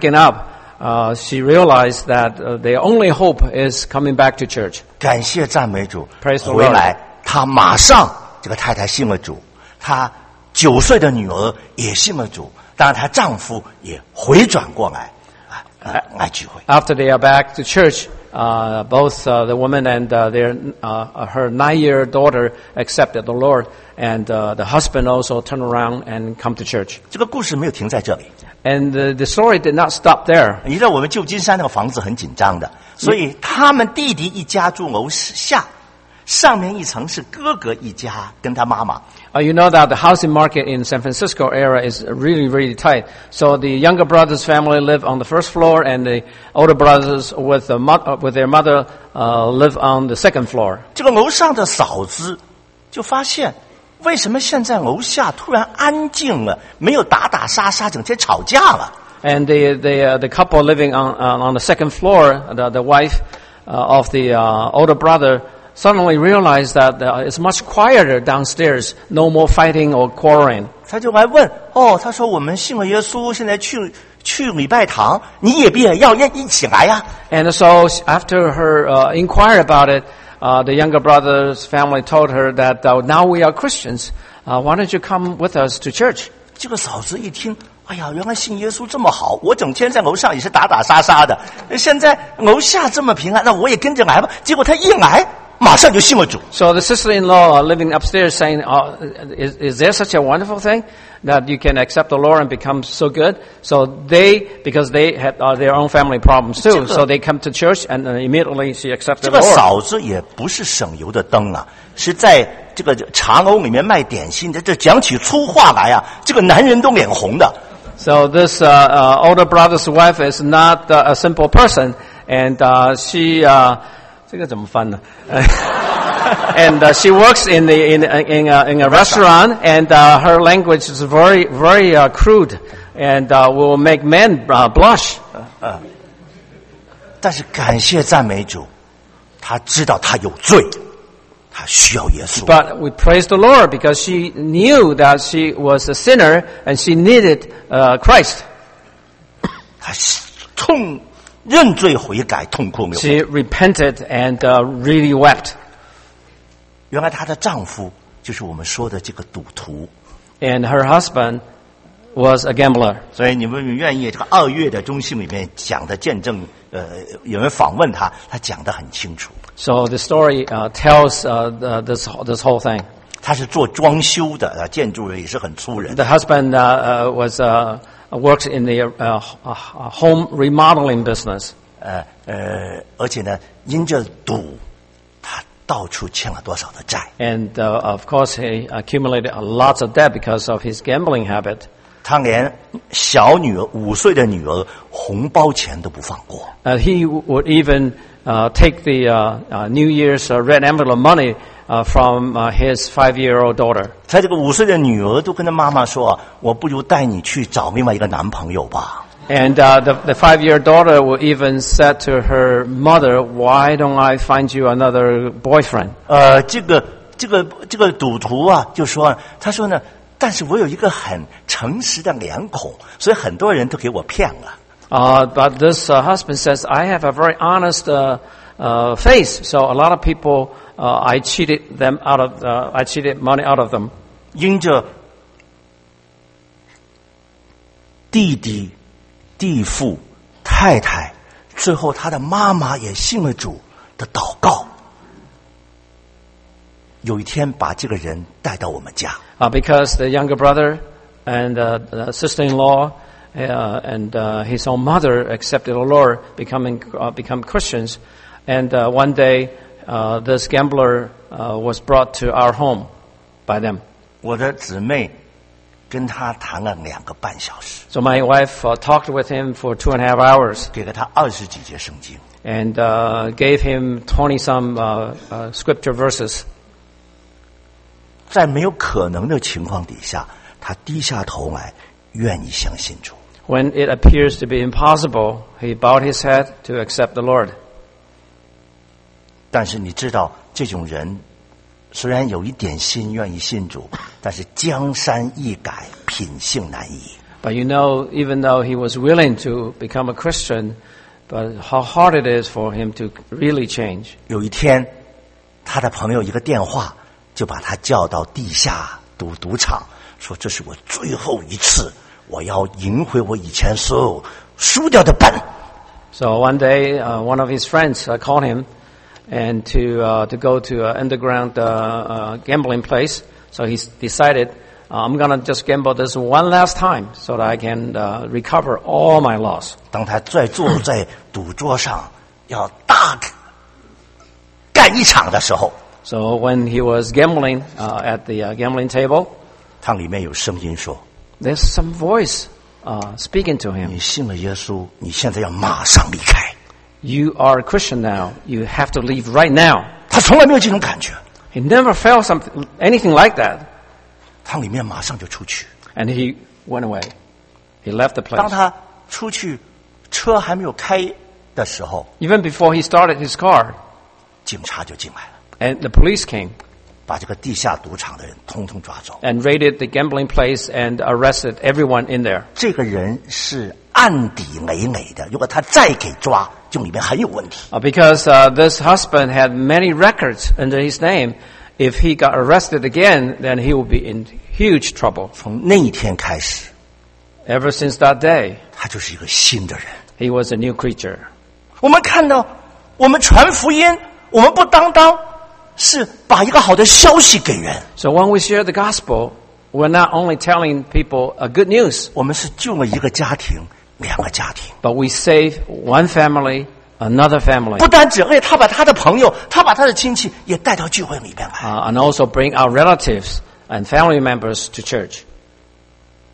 up, she realized that their only hope is coming back to church. 感谢赞美主， Praise the 回来，她马上这个太太信了主，她9岁的女儿也信了主，当然她丈夫也回转过来，来聚会。 After they are back to church, both the woman and her 9-year daughter accepted the Lord, and the husband also turned around and come to church. 这个故事没有停在这里。 And the story did not stop there. 你知道我们旧金山那个房子很紧张的，所以他们弟弟一家住楼下，上面一层是哥哥一家跟他妈妈。 You know that the housing market in San Francisco area is really, really tight. So the younger brother's family live on the first floor, and the older brothers with their mother live on the second floor. 这个楼上的嫂子就发现，为什么现在楼下突然安静了，没有打打杀杀，整天吵架了。 And the couple living on the second floor, the wife of the older brother, suddenly realized that it's much quieter downstairs, no more fighting or quarreling. 他就来问，他说我们信了耶稣，现在去礼拜堂，你也要一起来呀。 And so after her inquiry about it, the younger brother's family told her that now we are Christians. Why don't you come with us to church? 这个嫂子一听，哎呀，原来信耶稣这么好，我整天在楼上也是打打杀杀的，现在楼下这么平安，那我也跟着来吧。结果他一来，马上就信了主。 So the sister-in-law living upstairs saying, is there such a wonderful thing that you can accept the Lord and become so good? So because they had their own family problems too, so they come to church and immediately she 这 accepted 个 the Lord. 嫂子也不是省油的灯啊，是在这个茶楼里面卖点心的。这讲起粗话来啊，这个男人都脸红的。 So this older brother's wife is not a simple person, and she 这个怎么翻呢？ And she works in a restaurant, and her language is very crude, and will make men blush. 但是感谢赞美主，他知道他有罪，他需要耶稣。 But we praise the Lord because she knew that she was a sinner and she needed Christ. 他认罪悔改，痛哭流涕。 She repented and really wept. 原来她的丈夫就是我们说的这个赌徒。 And her husband was a gambler. 所以你们愿意这个2月的中信里面讲的见证，有人访问他，他讲得很清楚。 So the story tells this whole thing. 他是做装修的，建筑人也是很粗人。 The husband was works in the home remodeling business. 而且呢，因着赌，他到处欠了多少的债。 And of course he accumulated lots of debt because of his gambling habit. 他连小女儿5岁的女儿红包钱都不放过。 He would even take the New Year's red envelope money from his 5-year-old daughter. 他这个5岁的女儿都跟他妈妈说：“我不如带你去找另外一个男朋友吧。” And the 5-year daughter would even said to her mother, "Why don't I find you another boyfriend?" 这个赌徒啊，就说他说呢，但是我有一个很诚实的脸孔，所以很多人都给我骗了。 But this husband says, "I have a very honest face, so a lot of people I cheated money out of them." 因着弟弟、弟父、太太，最后他的妈妈也信了主的祷告，有一天把这个人带到我们家。 Because the younger brother and the sister-in-law and his own mother accepted the Lord, become Christians, and one day this gambler was brought to our home by them. 我的姊妹跟他谈了2个半小时， So my wife talked with him for 2.5 hours 给了他20几节圣经。 and gave him 20-some scripture verses. 在没有可能的情况底下，他低下头来，愿意相信主。 When it appears to be impossible, he bowed his head to accept the Lord. 但是你知道，这种人虽然有一点心愿意信主，但是江山易改，品性难移。 But you know, even though he was willing to become a Christian, but how hard it is for him to really change. 有一天，他的朋友一个电话，就把他叫到地下赌场，说这是我最后一次，我要赢回我以前所有输掉的本。 So one day, one of his friends called him and to go to an underground gambling place. So he decided, I'm going to just gamble this one last time so that I can recover all my loss. 当他坐在赌桌上要大干一场的时候， So when he was gambling at the gambling table, 他里面有声音说 there's some voice speaking to：“ him. 你信了耶稣，你现在要马上离开。” You are a Christian now. You have to leave right now. 他从来没有这种感觉， He never felt anything like that. 他里面马上就出去。 And he went away. He left the 当 place. 他出去，车还没有开的时候， Even before he started his car, 警察就进来了， and the police came 把这个地下赌场的人通通抓走。 and raided the gambling place and arrested everyone in there. 这个人是案底累累的，如果他再给抓，就里面很有问题。 Because this husband had many records under his name. If he got arrested again, then he would be in huge trouble. 从那一天开始， Ever since that day, 他就是一个新的人。 he was a new creature. 我们看到，我们传福音，我们不单是把一个好的消息给人， So when we share the gospel, we're not only telling people a good news, 我们是救了一个家庭、2个家庭。 but we save one family, another family, 不单只，而且他把他的朋友，他把他的亲戚也带到聚会里面来。 and also bring our relatives and family members to church.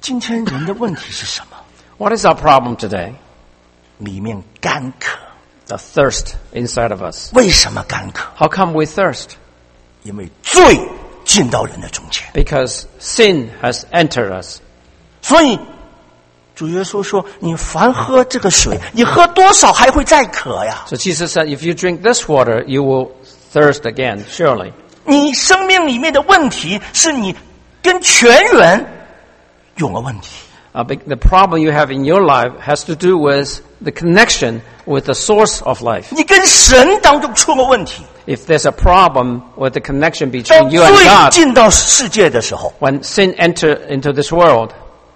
今天人的问题是什么？ What is our problem today? 里面干渴。 The thirst inside of us. 为什么干渴？ How come we thirst? 因为罪进到人的中间。 Because sin has entered us. 所以主耶稣说：“你凡喝这个水，你喝多少还会再渴呀？ So Jesus said, if you drink this water, you will thirst again, surely. 你生命里面的问题是你跟泉源有了问题。 The problem you have in your life has to do with the connection with the source of life. 你跟神当中出了问题。 If there's a problem with the connection 当 between you and 罪 God, 进到世界的时候， when sin entered into this world,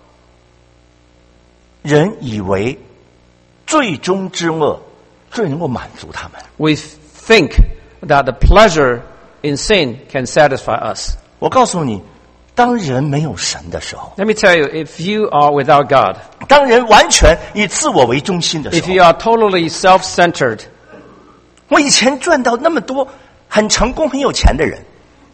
人以为最终之乐最能够满足他们。 we think that the pleasure in sin can satisfy us. 我告诉你，当人没有神的时候， Let me tell you, if you are without God, 当人完全以自我为中心的时 if 候， you are totally self-centered, 我以前赚到那么多很成功很有钱的人，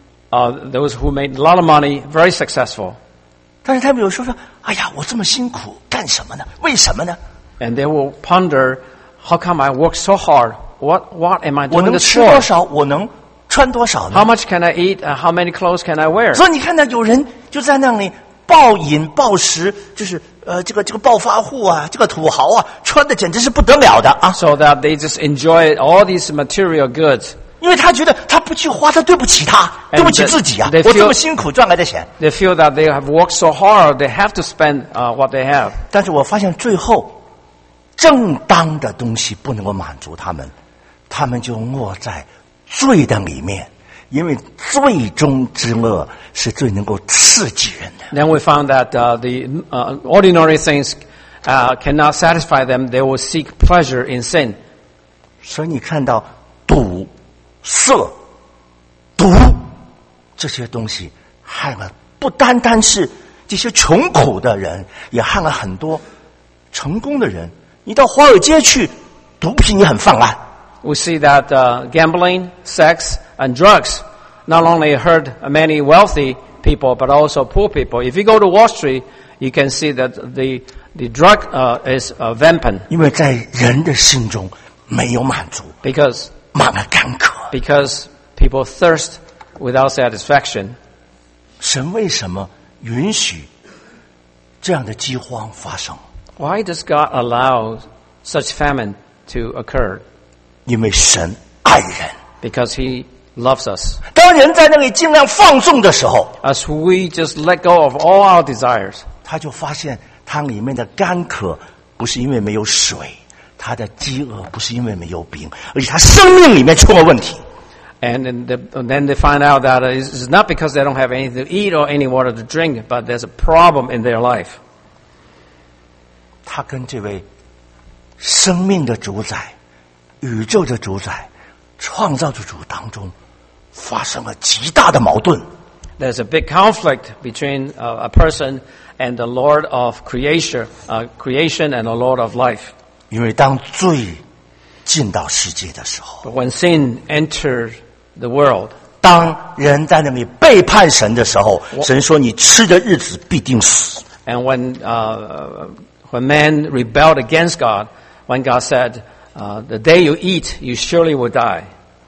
those who made a lot of money, very successful, 但是他们有时候说：“哎呀，我这么辛苦干什么呢？为什么呢？ and they will ponder, how come I work so hard? What am I 我 doing 能 this 吃多 for? 少？我能穿多少呢 How much can I eat? How many clothes can I wear?” 所以你看到有人就在那里暴饮暴食，就是这个暴发户啊，这个土豪啊，穿的简直是不得了的啊！ So that they just enjoy all these material goods. 因为他觉得他不去花，他对不起他， And 对不起自己啊！ they 我 feel- 这么辛苦赚来的钱， They feel that they have worked so hard, they have to spend what they have. 但是我发现最后正当的东西不能够满足他们，他们就落在罪的里面，因为最终之乐是最能够刺激人的。 Then we found that the ordinary things cannot satisfy them. They will seek pleasure in sin. 所以你看到赌、色、毒这些东西害了不单单是这些穷苦的人，也害了很多成功的人。你到华尔街去，毒品也很泛滥。 We see that gambling, sex, and drugs not only hurt many wealthy people, but also poor people. If you go to Wall Street, you can see that the drug is rampant 因为在人的心中没有满足， because 满了干渴。 people thirst without satisfaction. 神为什么允许这样的饥荒发生？ Why does God allow such famine to occur? 因为神爱人。 Because He loves us. 当人在那里尽量放纵的时候， As we just let go of all our desires, 他就发现它里面的干渴不是因为没有水，他的饥饿不是因为没有饼，而且他生命里面出了问题。 and then they find out that it's not because they don't have anything to eat or any water to drink, but there's a problem in their life. 他跟这位生命的主宰、宇宙的主宰、创造的主当中发生了极大的矛盾。 There's a big conflict between a person and the Lord of creation and the Lord of life. 因为当罪进到世界的时候， But when sin enters the world, 当人在那里背叛神的时候，神说：“你吃的日子必定死。” and when man rebelled against God, when God said, "The day you eat, you surely will die."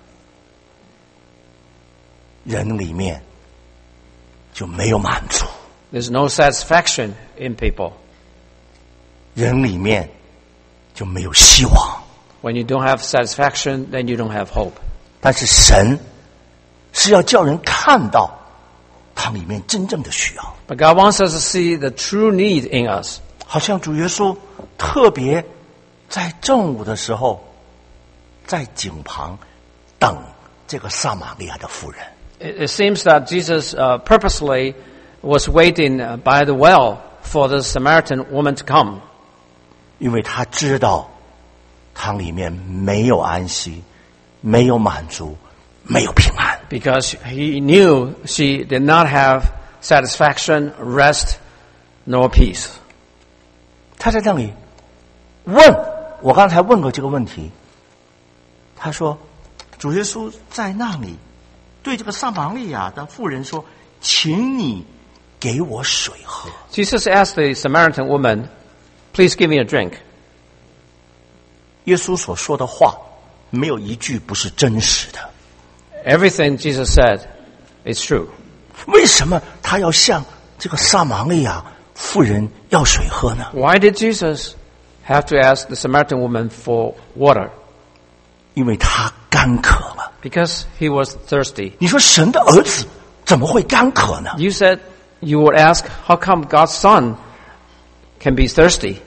人里面就没有满足， There's no satisfaction in people. 人里面就没有希望。 When you don't have satisfaction, then you don't have hope. 但是神是要叫人看到它里面真正的需要。 But God wants us to see the true need in us. 好像主耶稣特别在正午的时候，在井旁等这个撒玛利亚的妇人。 It seems that Jesus purposely was waiting by the well for the Samaritan woman to come. 因为他知道它里面没有安息，没有满足，没有平安。 Because he knew she did not have satisfaction, rest, nor peace. 他在那里问，我刚才问过这个问题，他说主耶稣在那里对这个撒玛利亚的妇人说：“请你给我水喝。 Jesus asked the Samaritan woman, please give me a drink. 耶稣所说的话，没有一句不是真实的。 Everything Jesus said is true. 为什么他要向这个撒玛利亚妇人要水喝呢？ Why did Jesus have to ask the Samaritan woman for water? 因为他干渴了。 Because he was thirsty. 你说神的儿子怎么会干渴呢？ You said you would ask, how come God's son can be thirsty?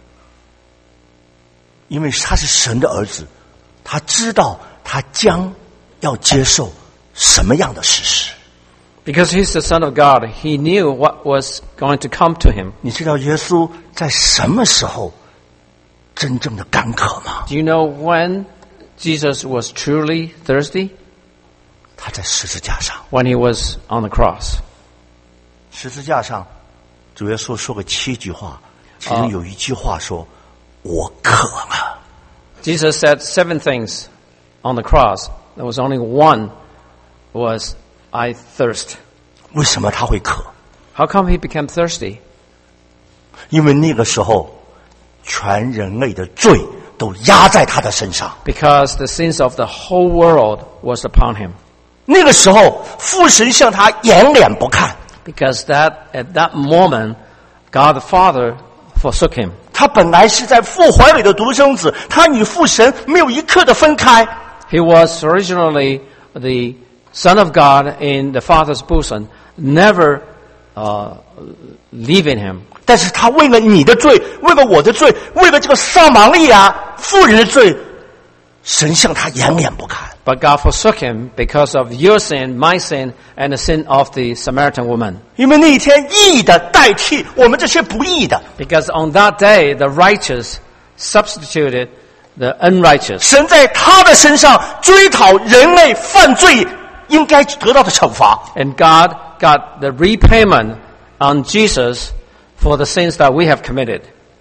因为他是神的儿子，他知道他将要接受什么样的事实。 Because he's the son of God, he knew what was going to come to him. 你知道耶稣在什么时候真正的干渴吗？ Do you know when Jesus was truly thirsty? 他在十字架上。 When he was on the cross. 十字架上，主耶稣说过7句话，其中有一句话说：“我渴了。” Jesus said 7 things on the cross. There was only one was, I thirst. 为什么他会渴？ How come he became thirsty? 因为那个时候，全人类的罪都压在他的身上。 Because the sins of the whole world was upon him. 那个时候，父神向他掩脸不看。 Because at that moment, God the Father forsook him. 他本来是在父怀里的独生子，他与父神没有一刻的分开。 He was originally the Son of God in the Father's bosom, never leaving him. 但是他为了你的罪，为了我的罪，为了这个撒玛利亚妇人的罪，神向他掩脸不看。 But God forsook him because of your sin, my sin, and the sin of the Samaritan woman. 因为那一天义的代替我们这些不义的， Because on that day, the righteous substituted the unrighteous. 神在他的身上追讨人类犯罪应该得到的惩罚。 And God got the repayment on Jesus for the sins that we have committed.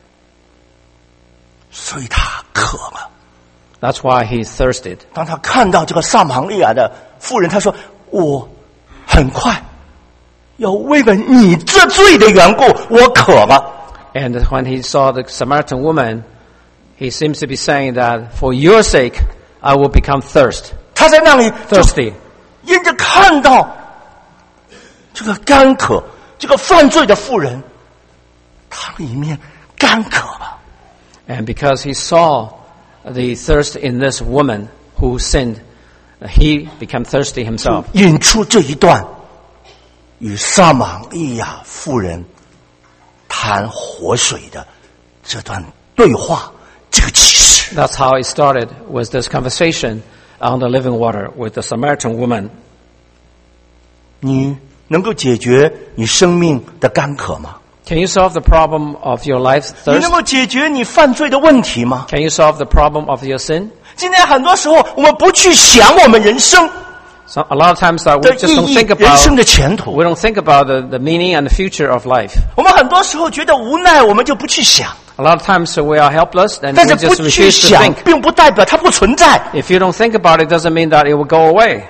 所以他渴了。 That's why he thirsted. 当他看到这个撒玛利亚的妇人，他说：“我很快要为了你这罪的缘故，我渴了。” And when he saw the Samaritan woman, he seems to be saying that, for your sake, I will become thirst. 他在那里 Thirsty. 因着看到这个干渴，这个犯罪的妇人，他里面干渴了。 And because he saw the thirst in this woman who sinned, he became thirsty himself. 引出这一段与撒玛利亚妇人谈活水的这段对话，这个启示。 That's how it started, was this conversation on the living water with the Samaritan woman. 你能够解决你生命的干渴吗？ Can you solve the problem of your life's 你 thirst? 能够解决你犯罪的问题吗？ Can you solve the problem of your sin? 今天很多时候，我们不去想我们人生 So a lot of times that we 的 just don't 意义 think， 人生 about 的前途。 we don't think about the meaning and the future of life. 我们很多时候觉得无奈，我们就不去想。 A lot of times we are helpless and 但 we 是不 just 去 refuse to 想 think. 并不代表它不存在。 If you don't think about it, doesn't mean that it will go away.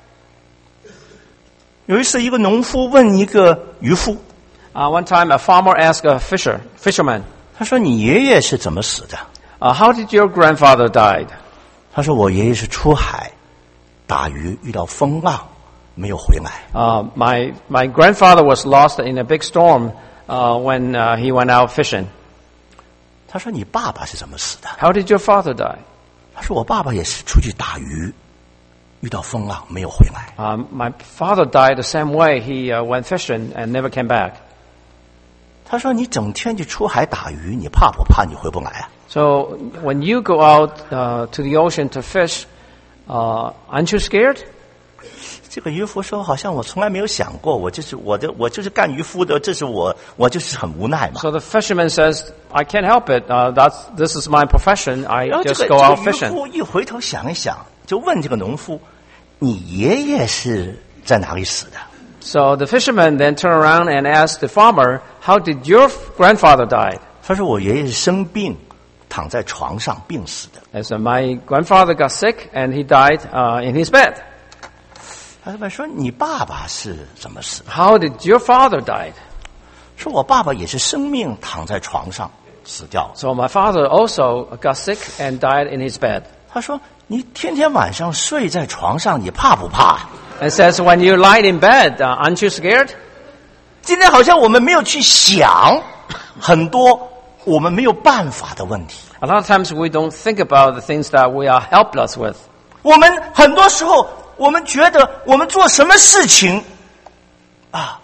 有一次，一个农夫问一个渔夫， One time a farmer asked a fisherman, 他说：“你爷爷是怎么死的？” how did your grandfather die? 他说：“我爷爷是出海打鱼，遇到风浪，没有回来。 My grandfather was lost in a big storm when he went out fishing. ” 他说：“你爸爸是怎么死的 How did your father die? 他说：“我爸爸也是出去打鱼，遇到风浪没有回来。 My father died the same way. He went fishing and never came back. 他说：“你整天去出海打鱼，你怕不怕你回不来啊？” So when you go out to the ocean to fish, aren't you scared? 这个渔夫说：“好像我从来没有想过，我就是干渔夫的，这是我就是很无奈嘛。” So the fisherman says, I can't help it. This is my profession. I 然后这 just 个 go out 渔 fishing. 夫一回头想一想，就问这个农夫：“你爷爷是在哪里死的 So the fisherman then turned around and asked the farmer, how did your grandfather die?？” 他说：“我爷爷是生病，躺在床上病死的。” And so my grandfather got sick and he died in his bed. 他就问说你爸爸是怎么死的？ How did your father die? 说我爸爸也是生命躺在床上死掉了。 So my father also got sick and died in his bed. 他说你天天晚上睡在床上，你怕不怕？ And says, when you lie in bed, aren't you scared? 今天好像我们没有去想很多我们没有办法的问题。 A lot of times we don't think about the things that we are helpless with. 我们很多时候，我们觉得我们做什么事情啊，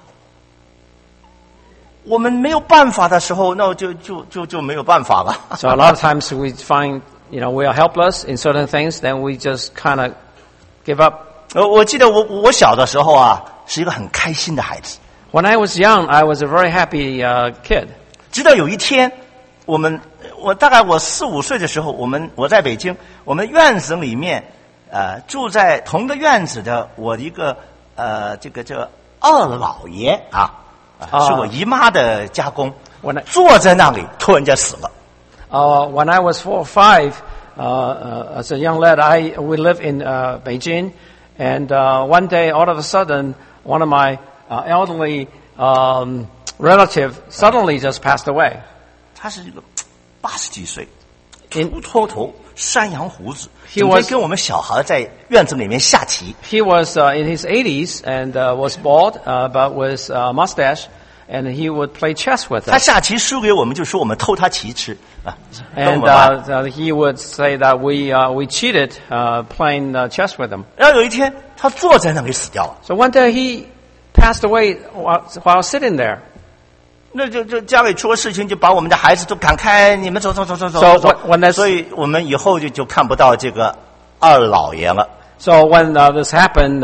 我们没有办法的时候，那就没有办法了。 So a lot of times we find, we are helpless in certain things, then we just kind of give up. 我记得我小的时候啊，是一个很开心的孩子。 When I was young, I was a very happy kid. 直到有一天，我大概我4、5岁的时候，我在北京，我们院子里面住在同个院子的我一个这个二老爷是我姨妈的家公，坐在那里突然间死了。 When I was 4 or 5, as a young lad, we lived in Beijing, and one day, all of a sudden, one of my elderly relative suddenly just passed away. 他是一个80几岁，秃头，山羊胡子， He 整 was- 天跟我们小孩在院子里面下棋。 He was in his 80s and was bald, but with a mustache, and he would play chess with 他 us. 下棋输给我们，就说我们偷他棋吃啊。跟我 And 们玩 he would say that we cheated playing chess with him. 然后有一天，他坐在那里死掉了。 So one day he passed away while sitting there. 那就家里出了事情，就把我们的孩子都赶开，你们走。 So when that's- 所以我们以后就看不到这个二老爷了。 So when this happened,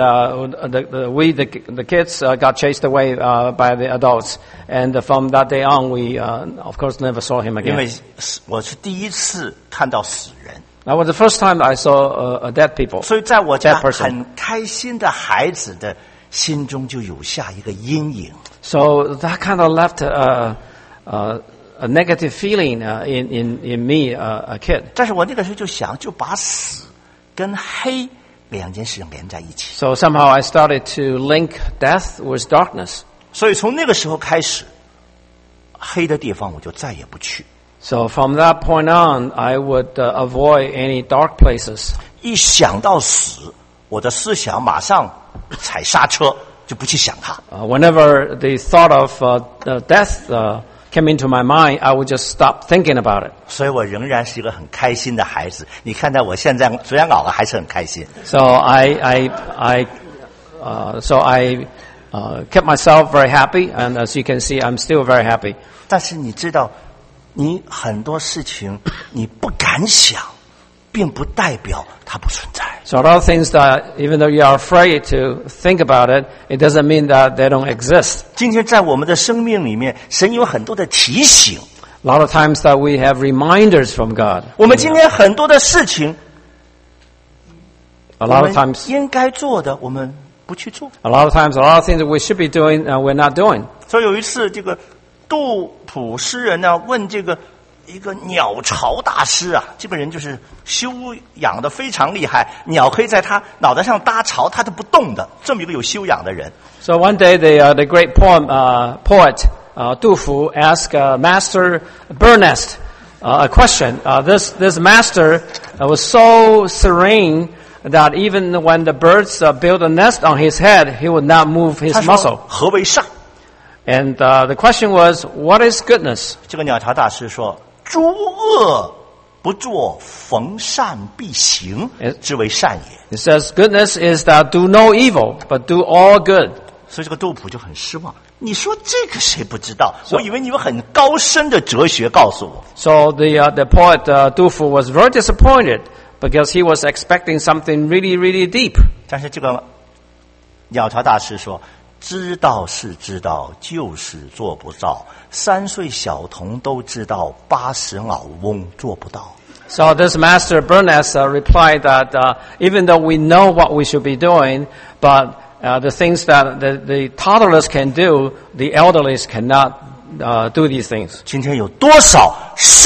the kids got chased away by the adults, and from that day on, we of course never saw him 因 again. 为我是第一次看到死人， That was the first time I saw a dead people. 所以在我这 That person. 很开心的孩子的心中就有下一个阴影。 So that kind of left a negative feeling in me, a kid. 但是我那个时候就想，就把死跟黑两件事情连在一起。 So somehow I started to link death with darkness. 所以从那个时候开始，黑的地方我就再也不去。 So from that point on, I would avoid any dark places. 一想到死，我的思想马上踩刹车，就不去想它。 Whenever the thought of death came into my mind, I would just stop thinking about it. 所以我仍然是一个很开心的孩子。你看到我现在虽然老了，还是很开心。 So I kept myself very happy, and as you can see, I'm still very happy. 但是你知道，你很多事情你不敢想，并不代表它不存在。 So a lot of things that, even though you are afraid to think about it, it doesn't mean that they don't exist. 今天在我们的生命里面，神有很多的提醒。 A lot of times that we have reminders from God. 我们今天很多的事情， A 我 lot 们 of times, 应该做的，我们不去做。 a lot of things that we should be doing, we're not doing. 所以有一次，这个杜甫诗人呢问这个一个鸟巢大师啊，这个人就是修养的非常厉害，鸟可以在他脑袋上搭巢，他都不动的，这么一个有修养的人。 So one day the great poet Du Fu asked Master Bernest a question. This master was so serene that even when the birds built a nest on his head, he would not move his 他 muscle. 说何为善？ And the question was, what is goodness? 这个鸟巢大师说：诸恶不作，逢善必行，之为善也。 It says, goodness is that do no evil, but do all good. 所以这个杜甫就很失望。你说这个谁不知道？我以为你们很高深的哲学告诉我。 So the poet Du Fu was very disappointed because he was expecting something really, really deep. 但是这个鸟巢大师说：知道是知道，就是做不到。3岁小童都知道，80老翁做不到。 So this master Bernest replied that even though we know what we should be doing, but the things that the toddlers can do, the elderly cannot do these things. 今天有多少善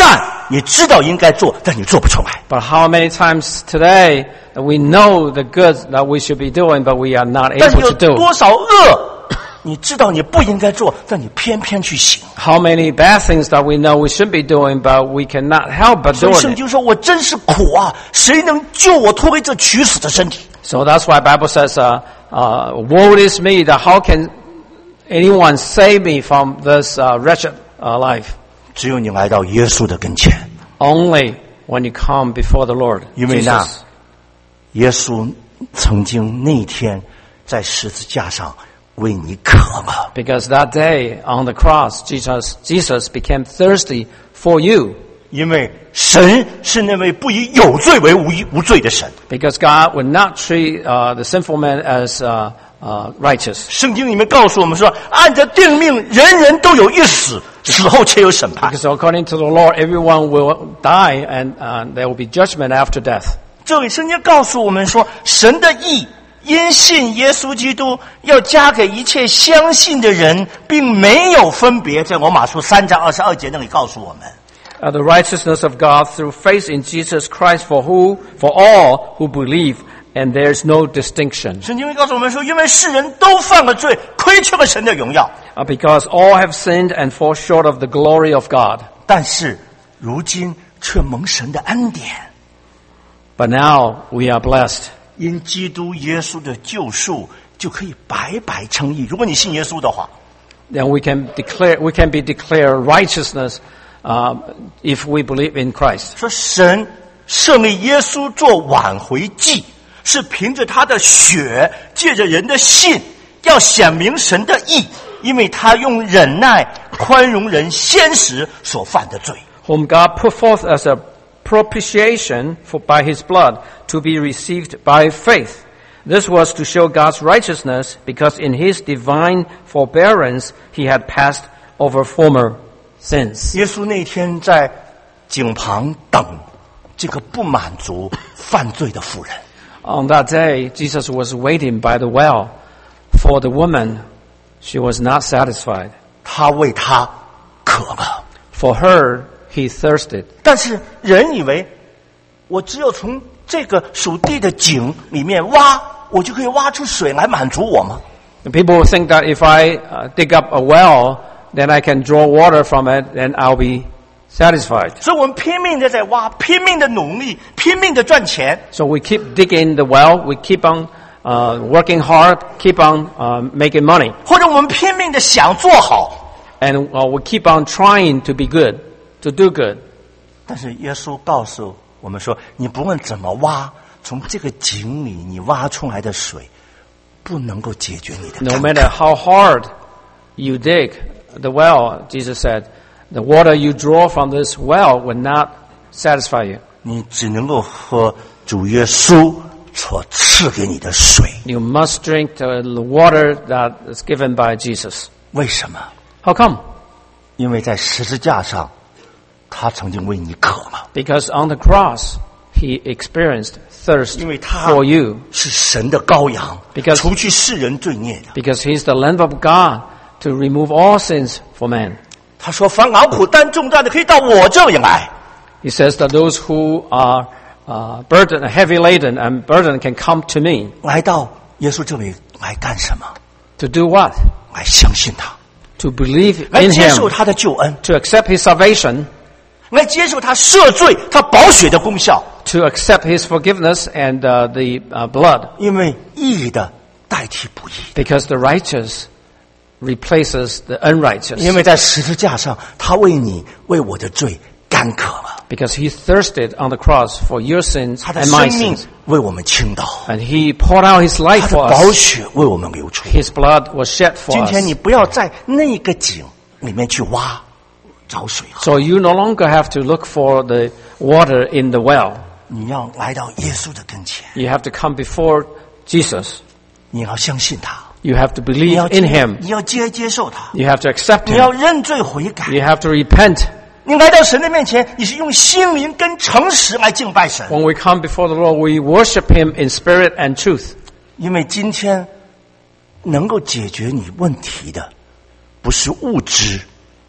你知道应该做，但你做不出来。 But how many times today that we know the good that we should be doing, but we are not 但是 able 有 to do? 多少恶，你知道你不应该做，但你偏偏去行。 How many bad things that we know we should be doing, but we cannot help but 所以 doing 圣 it? 经说：“我真是苦啊！谁能救我脱离这取死的身体？” So that's why Bible says, woe is me, that how can anyone save me from this wretched life? 只有你来到耶稣的跟前， Only when you come before the Lord 因为那 Jesus. 耶稣曾经那天在十字架上为你渴了。 Because that day on the cross, Jesus became thirsty for you. 因为神是那位不以有罪为无罪的神。 Because God would not treat the sinful man as righteous. 圣经里面告诉我们说，按着定命，人人都有一死，死后且有审判。 Because according to the Lord, everyone will die and there will be judgment after death. 这里圣经告诉我们说，神的义因信耶稣基督要加给一切相信的人，并没有分别。在罗马书3章22节那里告诉我们。 The righteousness of God through faith in Jesus Christ for all who believe, and there's no distinction. 圣经告诉我们说，因为世人都犯了罪，亏缺了神的荣耀。 Because all have sinned and fall short of the glory of God. 但是如今却蒙神的恩典， But now we are blessed. 因基督耶稣的救赎，就可以白白称义。如果你信耶稣的话， Then we can be declared righteousness if we believe in Christ. 说神设立耶稣做挽回祭，是凭着他的血，借着人的信，要显明神的义，因为他用忍耐宽容人先时所犯的罪。 Whom God put forth as a propitiation by his blood to be received by faith. This was to show God's righteousness, because in his divine forbearance he had passed over former sins. 耶稣那天在井旁等这个不满足犯罪的妇人， On that day, Jesus was waiting by the well for the woman. She was not satisfied. 他为他渴了。 For her, he thirsted. 但是人以为，我只有从这个属地的井里面挖，我就可以挖出水来满足我吗？ People think that if I dig up a well, then I can draw water from it, then I'll be satisfied. 所以我们拼命的在挖，拼命的努力，拼命的赚钱。 So we keep digging the well, we keep on working hard, keep on making money, 或者我们拼命的想做好， and we keep on trying to be good, to do good. 但是耶稣告诉我们说，你不论怎么挖，从这个井里你挖出来的水，不能够解决你的 No 干渴。 matter how hard you dig the well, Jesus said, the water you draw from this well will not satisfy you. 你只能够喝主耶稣所赐给你的水。 You must drink the water that is given by Jesus. 为什么？ How come? 因为在十字架上，他曾经为你渴了。 Because on the cross, he experienced thirst 因为他 for you. 是神的羔羊， Because- 除去世人罪孽的。 Because he's the Lamb of God to remove all sins for man. 他说：“凡劳苦担重担的，可以到我这里来。 He says that those who are burdened, heavy laden and burdened can come to me. 来到耶稣这里来干什么？ To do what? 来相信他， To believe 来 in 接受 him. 他的救恩， To accept his salvation. 来接受他赦罪、他宝血的功效。 To accept his forgiveness and the blood. 因为义的代替不义， Because the righteous replaces the unrighteous. 因为在十字架上，他为你为我的罪干渴了， Because he thirsted on the cross for your sins 他的 and my 生命 sins. 为我们倾倒， And he poured out his 他 life 的 for 宝 us. 血为我们流出。 His blood was shed for 今天 us. 你不要在那个井里面去挖找水喝， So you no longer have to look for the water in the well. 你要来到耶稣的跟前， You have to come before Jesus. 你要相信他， You have to 你 believe 要 in him. 你要接受他， You have to accept 你要 him. 认罪悔改。 You have to repent. 你来到神的面前，你是用心灵跟诚实来敬拜神， When we come before the Lord, we worship him in spirit and truth. 因为今天能够解决你问题的，不是物质，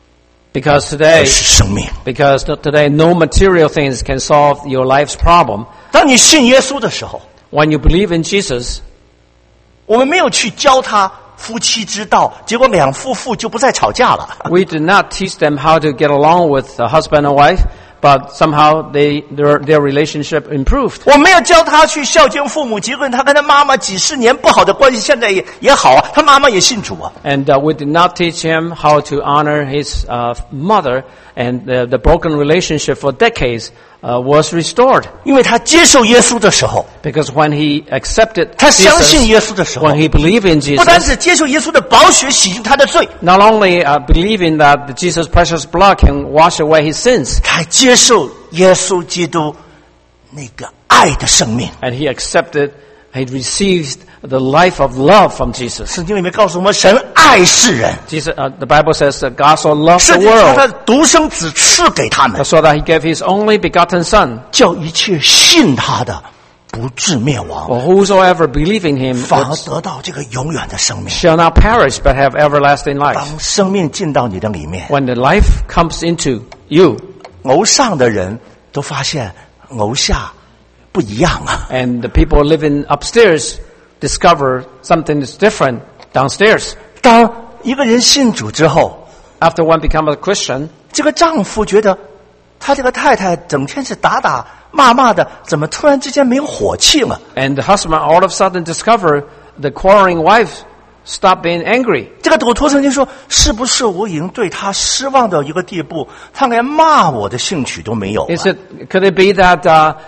Because 而 today, 是生命。 because today no material things can solve your life's problem. 当你信耶稣的时候， When you believe in Jesus, 我们没有去教他夫妻之道，结果两夫妇就不再吵架了。 we did not teach them how to get along with a husband and wife, but somehow their relationship improved. 我没有教他去孝敬父母，结果他跟他妈妈几十年不好的关系，现在也好啊，他妈妈也信主啊。 And we did not teach him how to honor his mother, and the broken relationship for decades was restored. 因为他接受耶稣的时候， Because when he accepted 他相信 Jesus, 耶稣的时候， when he believed in 不单 Jesus, 是接受耶稣的宝血洗净他的罪， not only believing that Jesus' precious blood can wash away his sins, 他还接受耶稣基督那个爱的生命。 and he received the life of love from Jesus. 圣经里面告诉我们，神爱世人， Jesus, the Bible says that God so loved 是 the 把他 world 独生子赐给他们， so that he gave his only begotten Son, 叫一切信他的不至灭亡， for whosoever believe in him 反而得到这个永远的生命。 shall not perish but have everlasting life. 当生命进到你的里面， When the life comes into you, 楼上的人都发现楼下不一样啊。 and the people living upstairs discover something that's different downstairs. 当一个人信主之后， After one becomes a Christian, 这个丈夫觉得他这个太太整天是打打骂骂的，怎么突然之间没有火气了？ and the husband all of a sudden discover the quarreling wife stop being angry. 这个赌徒曾经说：“是不是我已经对他失望到一个地步，他连骂我的兴趣都没有了？” Could it be that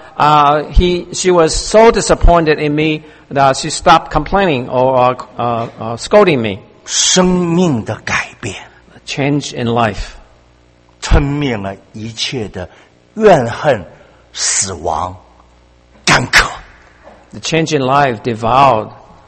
she was so disappointed in me that she stopped complaining or scolding me? 生命的改变， A change in life. 吞灭了一切的怨恨、死亡、干渴。 The change in life devoured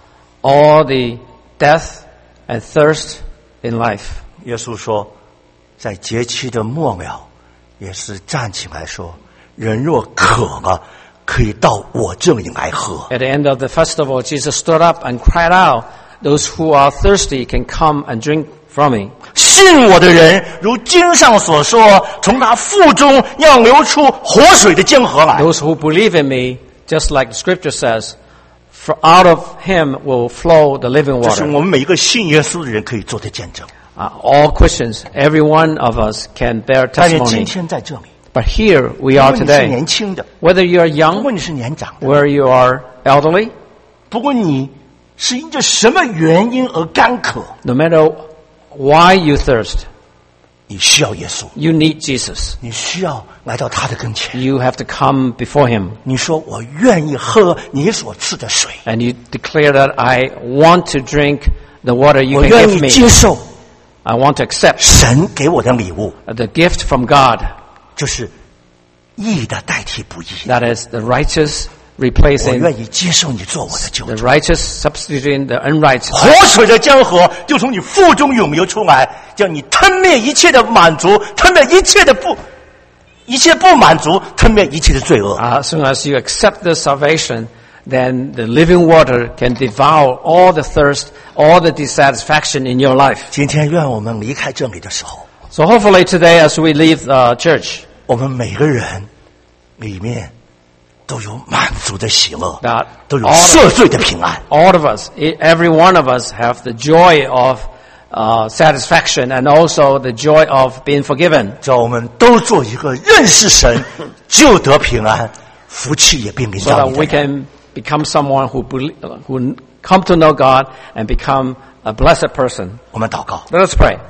all the death and thirst in life. 耶稣说，在节期的末了，也是站起来说：“人若渴了，可以到我这里来喝。” At the end of the festival, Jesus stood up and cried out, "Those who are thirsty can come and drink from me." 信我的人，如经上所说，从他腹中要流出活水的江河来。 Those who believe in me, just like the scripture says, out of him will flow the living 这是 water. 我们每一个信耶稣的人可以做的见证。 All Christians, every one of us can bear 但是今 testimony. 天在这里， But here we 如 are 果你是 today. 年轻的， Whether you are 如 young, 果你是年长的， whether you are elderly, 不过你是因着什么原因而干渴， no matter why you thirst, 你需要耶稣， you need Jesus. 你需要来到他的跟前。 You have to come before him. 你说我愿意喝你所赐的水， And you declare that I want to drink the water you 我 can 愿 give 意 me. 接受 I want to accept 神给我的礼物， the gift from God. 就是义的代替不义。 That is the righteous 我 replacing 愿意接受你做我的救 the 主。 righteous substituting the unrighteous. 活水的江河就从你腹中涌流出来，叫你吞灭一切的满足，吞灭一切不满足，吞灭一切的罪恶。 As soon as you accept the salvation, then the living water can devour all the thirst, all the dissatisfaction in your life. 今天愿我们离开这里的时候， So hopefully today as we leave church, 我们每个人里面都有满足的喜乐， that 都有 all 赦罪的平安。 of us, every one of us have the joy of satisfaction and also the joy of being forgiven. 叫我们都做一个认识神、就得平安、福气也并临 So 到 that 你 we 的人。 can become someone who come to know God and become a blessed person. 我们祷告， Let us pray.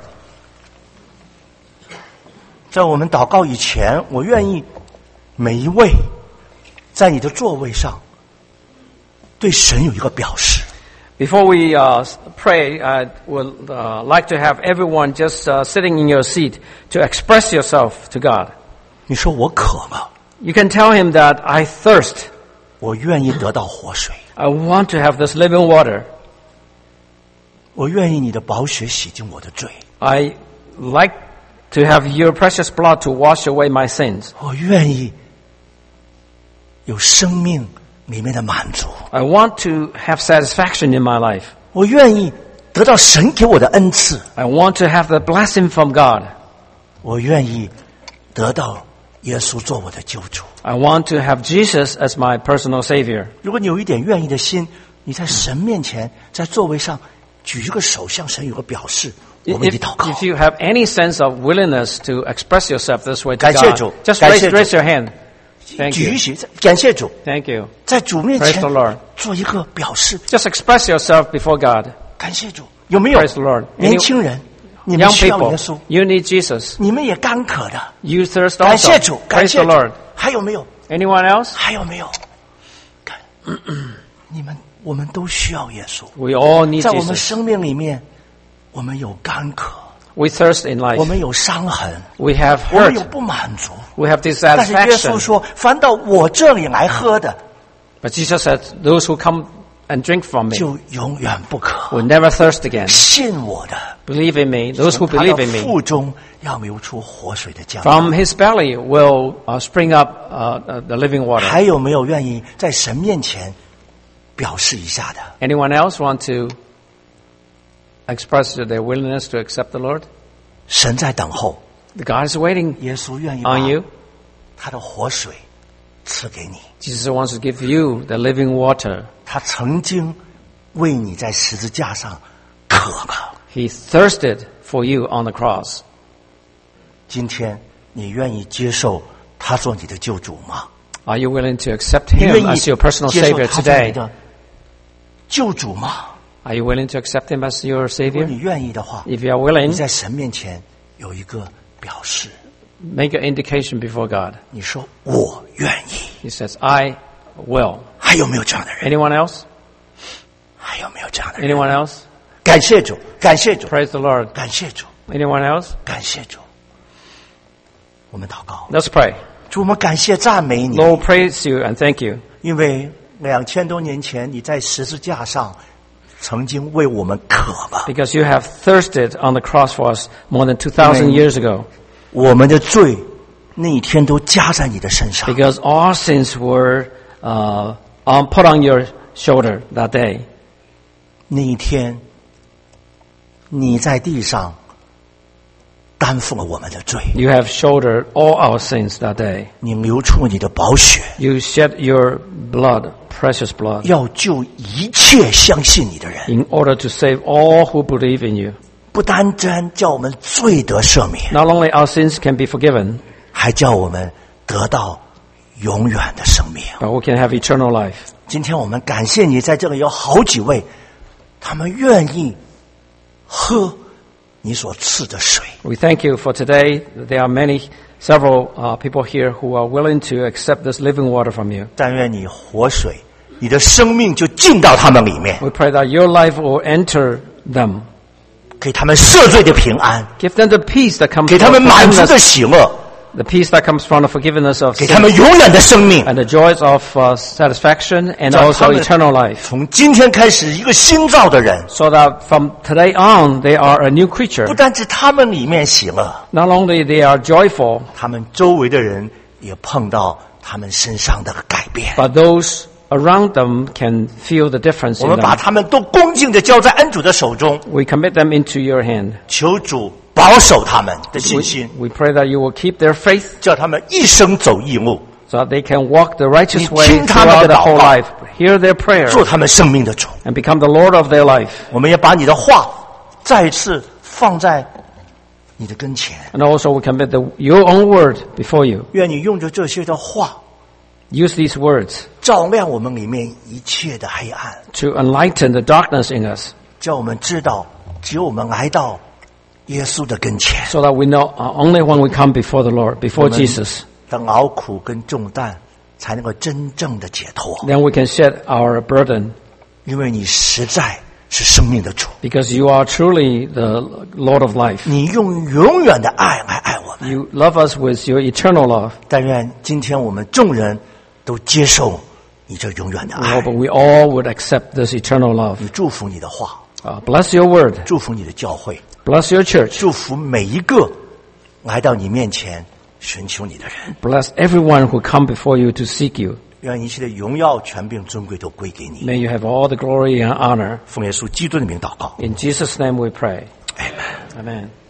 在我们祷告以前，我愿意每一位在你的座位上对神有一个表示。 Before we pray, I would like to have everyone just sitting in your seat to express yourself to God. 你说我渴了， You can tell him that I thirst. 我愿意得到活水， I want to have this living water. 我愿意你的宝血洗净我的罪， I like to have your precious blood to wash away my sins. 我愿意有生命里面的满足， I want to have satisfaction in my life. 我愿意得到神给我的恩赐， I want to have the blessing from God. 我愿意得到耶稣做我的救主。 I want to have Jesus as my personal Savior. 如果你有一点愿意的心，你在神面前，在座位上举一个手，向神有个表示，我们一起祷告。 If you have any sense of willingness to express yourself this way to 感谢主， God, just 感谢主。 raise your hand. Thank 举 you. 一起，感谢主， Thank you. 在主面 Praise 前 the Lord. 做一个表示。 Just express yourself before God. 感谢主，有没有 Praise the Lord. 年轻人？你们 Young 需要耶 people, 稣， you need Jesus. 你们也干渴的。 You thirst 感 also. 谢主，感 Praise 谢 the 主 Lord. 还有没有？ Anyone else? 还有没有？看，你们，我们都需要耶稣。 We all need 在我们 Jesus. 生命里面，我们有干渴， We thirst in 我 life. 们有伤痕， We have 我们有 hurt. 不满足。 We have 但是耶稣 dissatisfaction. 说：“凡到我这里来喝的， But Jesus said, those who come and drink from me 就永远不渴。 will never thirst again. 信我的， Believe in me. Those who 从他 believe 的 in me, 腹中要流出活水的江。” from his belly will spring up the living water. 还有没有愿意在神面前表示一下的？ Anyone else want to express their willingness to accept the Lord? 神在等候， God is waiting 耶稣愿意把 on you. 他的活水赐给你。 Jesus wants to give you the living water. 他曾经为你在十字架上渴了。 He thirsted for you on the cross. 今天你愿意接受他做你的救主吗？ Are you willing to accept 你愿 him 意 as your personal 接受 Savior 他做你 today? 的救主吗？ Are you willing to accept him as your 如果 Savior? 你愿意的话， If you are 你 willing, 在神面前有一个表示， make an indication before God. 你说我愿意。 He says, I will. 还有没有这样的人？ Anyone else? 还有没有这样的人？ Anyone else? 感谢主，感谢主， Praise the Lord. 感谢主， Anyone else? 感谢主。我们祷告， Let's pray. 主，我们感谢赞美你， Lord, praise you and thank you. 因为2000多年前你在十字架上曾经为我们渴了， Because you have thirsted on the cross for us more than 2,000 years ago. 我们的罪那一天都加在你的身上， Because all sins were put on your shoulder that day. 那一天你在地上担负了我们的罪， You have shouldered all our sins that day. 你流出你的宝血， You shed your blood, precious blood, 要救一切相信你的人， in order to save all who believe in you. 不单单叫我们罪得赦免， Not only our sins can be forgiven, 还叫我们得到永远的生命。 but we can have eternal life. 今天我们感谢你，在这里有好几位，他们愿意喝你所赐的水。 We thank you for today. There are several people here who are willing to accept this living water from you. 但愿你活水，你的生命就进到他们里面， We pray that your life will enter them. 给他们赦罪的平安， Give them the peace that comes 给他 from 们满足的 forgiveness, 喜乐， the peace that comes from the forgiveness of 给他们 sin, 永远的生命。 and the joys of satisfaction and 叫 also 他们 eternal life. 从今天开始，一个新造的人， So that from today on, they are a new creature. 不单是他们里面喜乐， Not only they are joyful, 他们周围的人也碰到他们身上的改变。 but those around them can feel the difference 我 in 们把 them. 他们都恭敬地交在恩主的手中， We commit them into your hand. 求主保守他们的信心， We pray that you will keep their faith 叫他们一生走义路， so that they can walk the righteous 你 way 听他们 throughout 的 the 祷 whole 告， life. Hear their prayer 做他们生命的主。 and become the Lord of their life. 我们也把你的话再一次放在你的跟前， And also we commit your own word before you. 愿你用着这些的话 Use these words 照亮我们里面一切的黑暗， to enlighten the darkness in us 叫我们知道，只有我们来到耶稣的跟前， so that we know only when we come before the Lord, before Amen. Jesus, 的劳苦跟重担才能够真正的解脱， then we can shed our burden 因为你实在是生命的主， because you are truly the Lord of life. 你用永远的爱来爱我们。 You love us with your eternal love. 但愿今天我们众人都接受你这永远的 We 爱 hope，we all would accept this eternal love. 你祝福你的话， Bless your word. 祝福你的教会， Bless your church. 祝福每一个来到你面前寻求你的人。 Bless everyone who come before you to seek you. 愿一切的荣耀、权柄、尊贵都归给你。 May you have all the glory and honor. 奉耶稣基督的名祷告。 In Jesus' name we pray. Amen。 Amen.